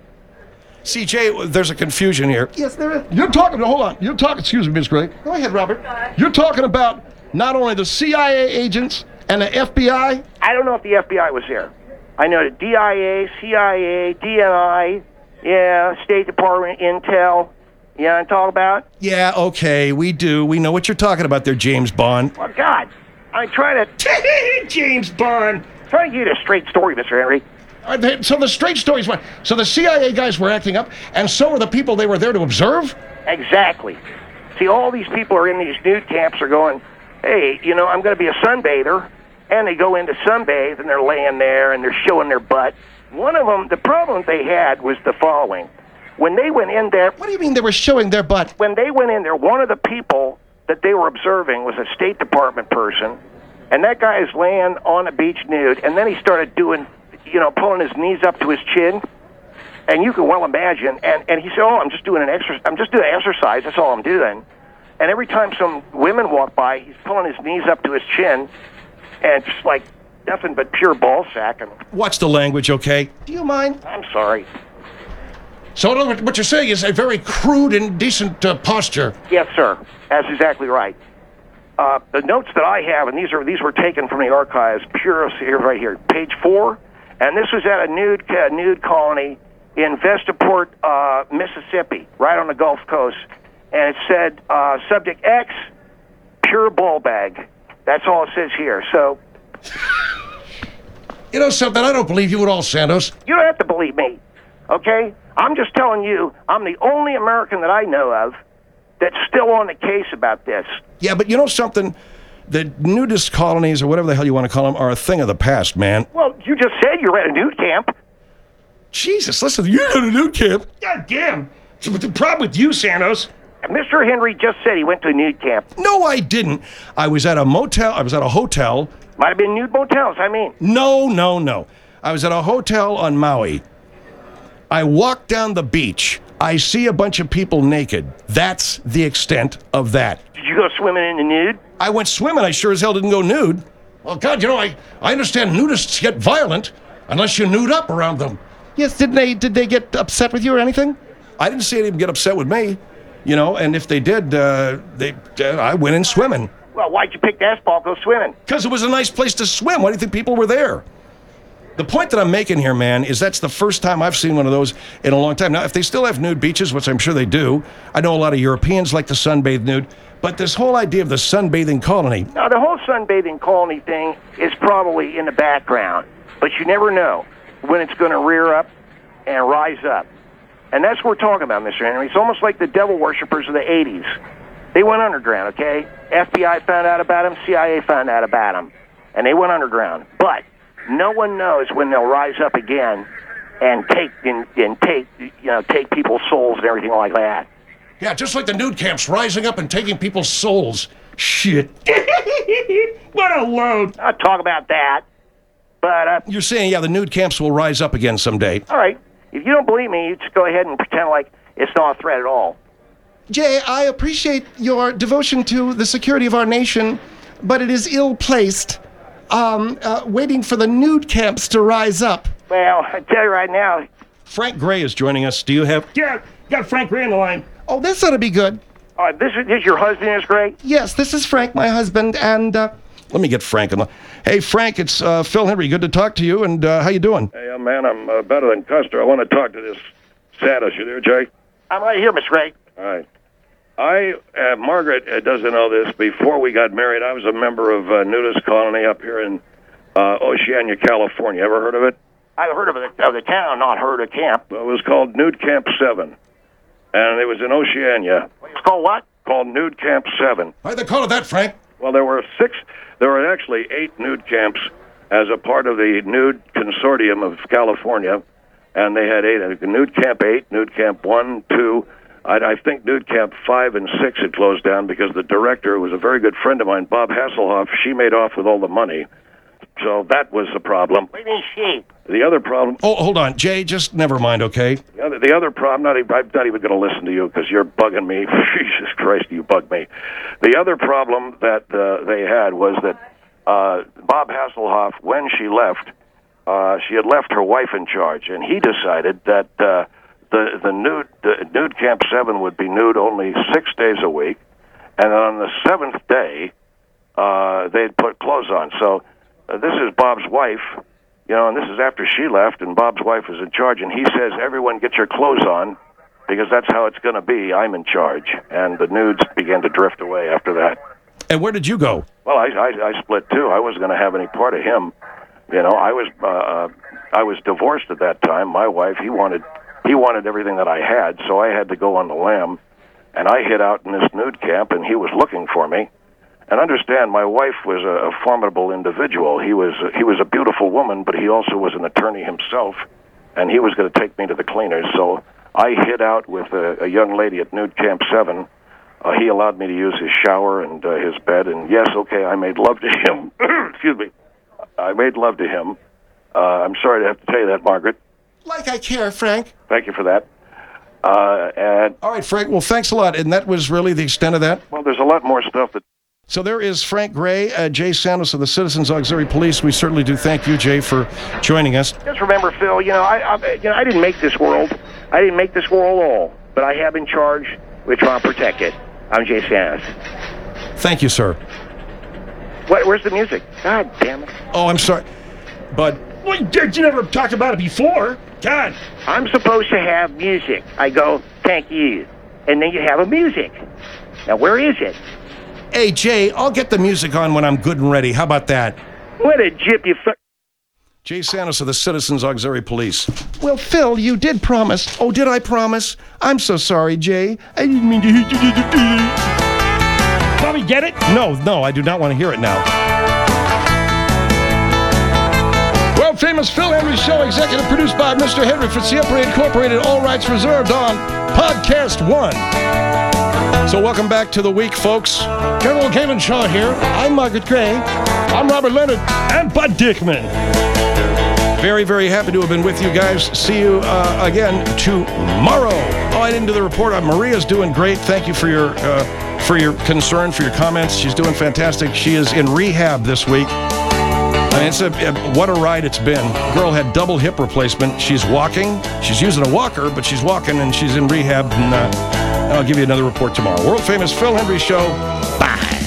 C J, there's a confusion here. Yes, there is. You're talking, hold on. You're talking, excuse me, Miss Gray. Go ahead, Robert. You're talking about not only the C I A agents and the F B I. I don't know if the F B I was there. I know the D I A, C I A, D N I, yeah, State Department, Intel. You know what I'm talking about? Yeah, okay, we do. We know what you're talking about there, James Bond. Well, God, I'm trying to... James Bond. Trying to get you a straight story, Mister Henry. All right, they- so the straight stories went. So the C I A guys were acting up, and so were the people they were there to observe? Exactly. See, all these people are in these nude camps are going, hey, you know, I'm going to be a sunbather. And they go in to sunbathe, and they're laying there, and they're showing their butt. One of them, the problem they had was the following. When they went in there... What do you mean they were showing their butt? When they went in there, one of the people that they were observing was a State Department person, and that guy is laying on a beach nude, and then he started doing, you know, pulling his knees up to his chin, and you can well imagine, and, and he said, oh, I'm just doing an exercise, I'm just doing exercise, that's all I'm doing. And every time some women walk by, he's pulling his knees up to his chin, and just like nothing but pure ball sack. And Watch the language, okay? Do you mind? I'm sorry. So in other words, what you're saying is a very crude and decent uh, posture. Yes, sir. That's exactly right. Uh, the notes that I have, and these are these were taken from the archives, pure here, right here, page four, and this was at a nude uh, nude colony in Vestaport, uh, Mississippi, right on the Gulf Coast, and it said uh, subject X, pure ball bag. That's all it says here. So, You know something? I don't believe you at all, Santos. you don't have to believe me, okay? I'm just telling you, I'm the only American that I know of that's still on the case about this. Yeah, but you know something? The nudist colonies, or whatever the hell you want to call them, are a thing of the past, man. Well, you just said you were at a nude camp. Jesus, listen, you're at a nude camp. God damn. So what's the problem with you, Santos? Mister Henry just said he went to a nude camp. No, I didn't. I was at a motel. I was at a hotel. Might have been nude motels, I mean. No, no, no. I was at a hotel on Maui. I walk down the beach. I see a bunch of people naked. That's the extent of that. Did you go swimming in the nude? I went swimming. I sure as hell didn't go nude. Well, God, you know, I, I understand nudists get violent unless you nude up around them. Yes, did they did they get upset with you or anything? I didn't see any of them get upset with me, you know, and if they did, uh, they uh, I went in swimming. Well, why'd you pick that spot, go swimming? Because it was a nice place to swim. Why do you think people were there? The point that I'm making here, man, is that's the first time I've seen one of those in a long time. Now, if they still have nude beaches, which I'm sure they do, I know a lot of Europeans like to sunbathe nude, but this whole idea of the sunbathing colony. Now, the whole sunbathing colony thing is probably in the background, but you never know when it's going to rear up and rise up. And that's what we're talking about, Mister Henry. It's almost like the devil worshippers of the eighties. They went underground, okay? F B I found out about them, C I A found out about them, and they went underground. But no one knows when they'll rise up again and take and, and take you know take people's souls and everything like that. Yeah, just like the nude camps rising up and taking people's souls. Shit. What a load. I'll talk about that. But uh, You're saying, yeah, the nude camps will rise up again someday. all right, if you don't believe me, you just go ahead and pretend like it's not a threat at all. Jay, I appreciate your devotion to the security of our nation, but it is ill-placed, um, uh, waiting for the nude camps to rise up. Well, I tell you right now. Frank Gray is joining us. Do you have... Yeah, got Frank Gray on the line. Oh, this ought to be good. Uh, this is this your husband is great. Yes, this is Frank, my husband, and uh, Let me get Frank on the... Hey, Frank, it's uh, Phil Henry. Good to talk to you, and uh, how you doing? Hey, uh, man, I'm uh, better than Custer. I want to talk to this Santos. You there, Jay? I'm right here, Miss Ray. All right. I, uh, Margaret uh, doesn't know this. Before we got married, I was a member of a nudist colony up here in uh, Oceania, California. Ever heard of it? I've heard of the, of the town, not heard of camp. Well, it was called Nude Camp seven. And it was in Oceania. It's called what? Called Nude Camp seven. Why'd they call it that, Frank? Well, there were six, there were actually eight nude camps as a part of the Nude Consortium of California. And they had eight, Nude Camp eight, Nude Camp one, two, I, I think Nude Camp five and six had closed down because the director was a very good friend of mine, Bob Hasselhoff. She made off with all the money. So that was the problem. What do you mean she? The other problem... Oh, hold on. Jay, just never mind, okay? The other, the other problem, not even, I'm not even going to listen to you because you're bugging me. Jesus Christ, you bug me. The other problem that uh, they had was that uh, Bob Hasselhoff, when she left, uh, she had left her wife in charge, and he decided that uh, the the nude the nude Camp seven would be nude only six days a week, and on the seventh day, uh, they'd put clothes on. So uh, this is Bob's wife. You know, and this is after she left, and Bob's wife was in charge, and he says, everyone get your clothes on, because that's how it's going to be. I'm in charge. And the nudes began to drift away after that. And where did you go? Well, I, I, I split, too. I wasn't going to have any part of him. You know, I was uh, uh, I was divorced at that time. My wife, he wanted he wanted everything that I had, so I had to go on the lam. And I hid out in this nude camp, and he was looking for me. And understand, my wife was a, a formidable individual. He was he was a beautiful woman, but he also was an attorney himself, and he was going to take me to the cleaners. So I hid out with a, a young lady at Nude Camp seven. Uh, he allowed me to use his shower and uh, his bed, and yes, okay, I made love to him. Excuse me. I made love to him. Uh, I'm sorry to have to tell you that, Margaret. like I care, Frank. Thank you for that. Uh, and All right, Frank. Well, thanks a lot. And that was really the extent of that? well, there's a lot more stuff that... So there is Frank Gray, uh, Jay Santos of the Citizens Auxiliary Police. We certainly do thank you, Jay, for joining us. Just remember, Phil, you know, I, I, you know, I didn't make this world. I didn't make this world all, but I have been charged with trying to protect it. I'm Jay Santos. Thank you, sir. What, where's the music? God damn it. Oh, I'm sorry. But Well, you, you never talked about it before. God. I'm supposed to have music. I go, thank you. And then you have a music. Now, where is it? hey, Jay, I'll get the music on when I'm good and ready. How about that? What a jip you fuck. Jay Santos of the Citizens Auxiliary Police. Well, Phil, you did promise. Oh, did I promise? I'm so sorry, Jay. I didn't mean to hit you. Bobby, get it? No, no, I do not want to hear it now. World famous Phil Henry Show, executive produced by Mister Henry Fitzsiempre Incorporated, all rights reserved on Podcast One. So welcome back to the week, folks. General Galen Shaw here. I'm Margaret Gray. I'm Robert Leonard. And Bud Dickman. Very, very happy to have been with you guys. See you uh, again tomorrow. Oh, I didn't do the report. Uh, Maria's doing great. Thank you for your uh, for your concern, for your comments. She's doing fantastic. She is in rehab this week. I mean, it's a, what a ride it's been. Girl had double hip replacement. She's walking. She's using a walker, but she's walking and she's in rehab. And uh, I'll give you another report tomorrow. World famous Phil Henry Show. Bye.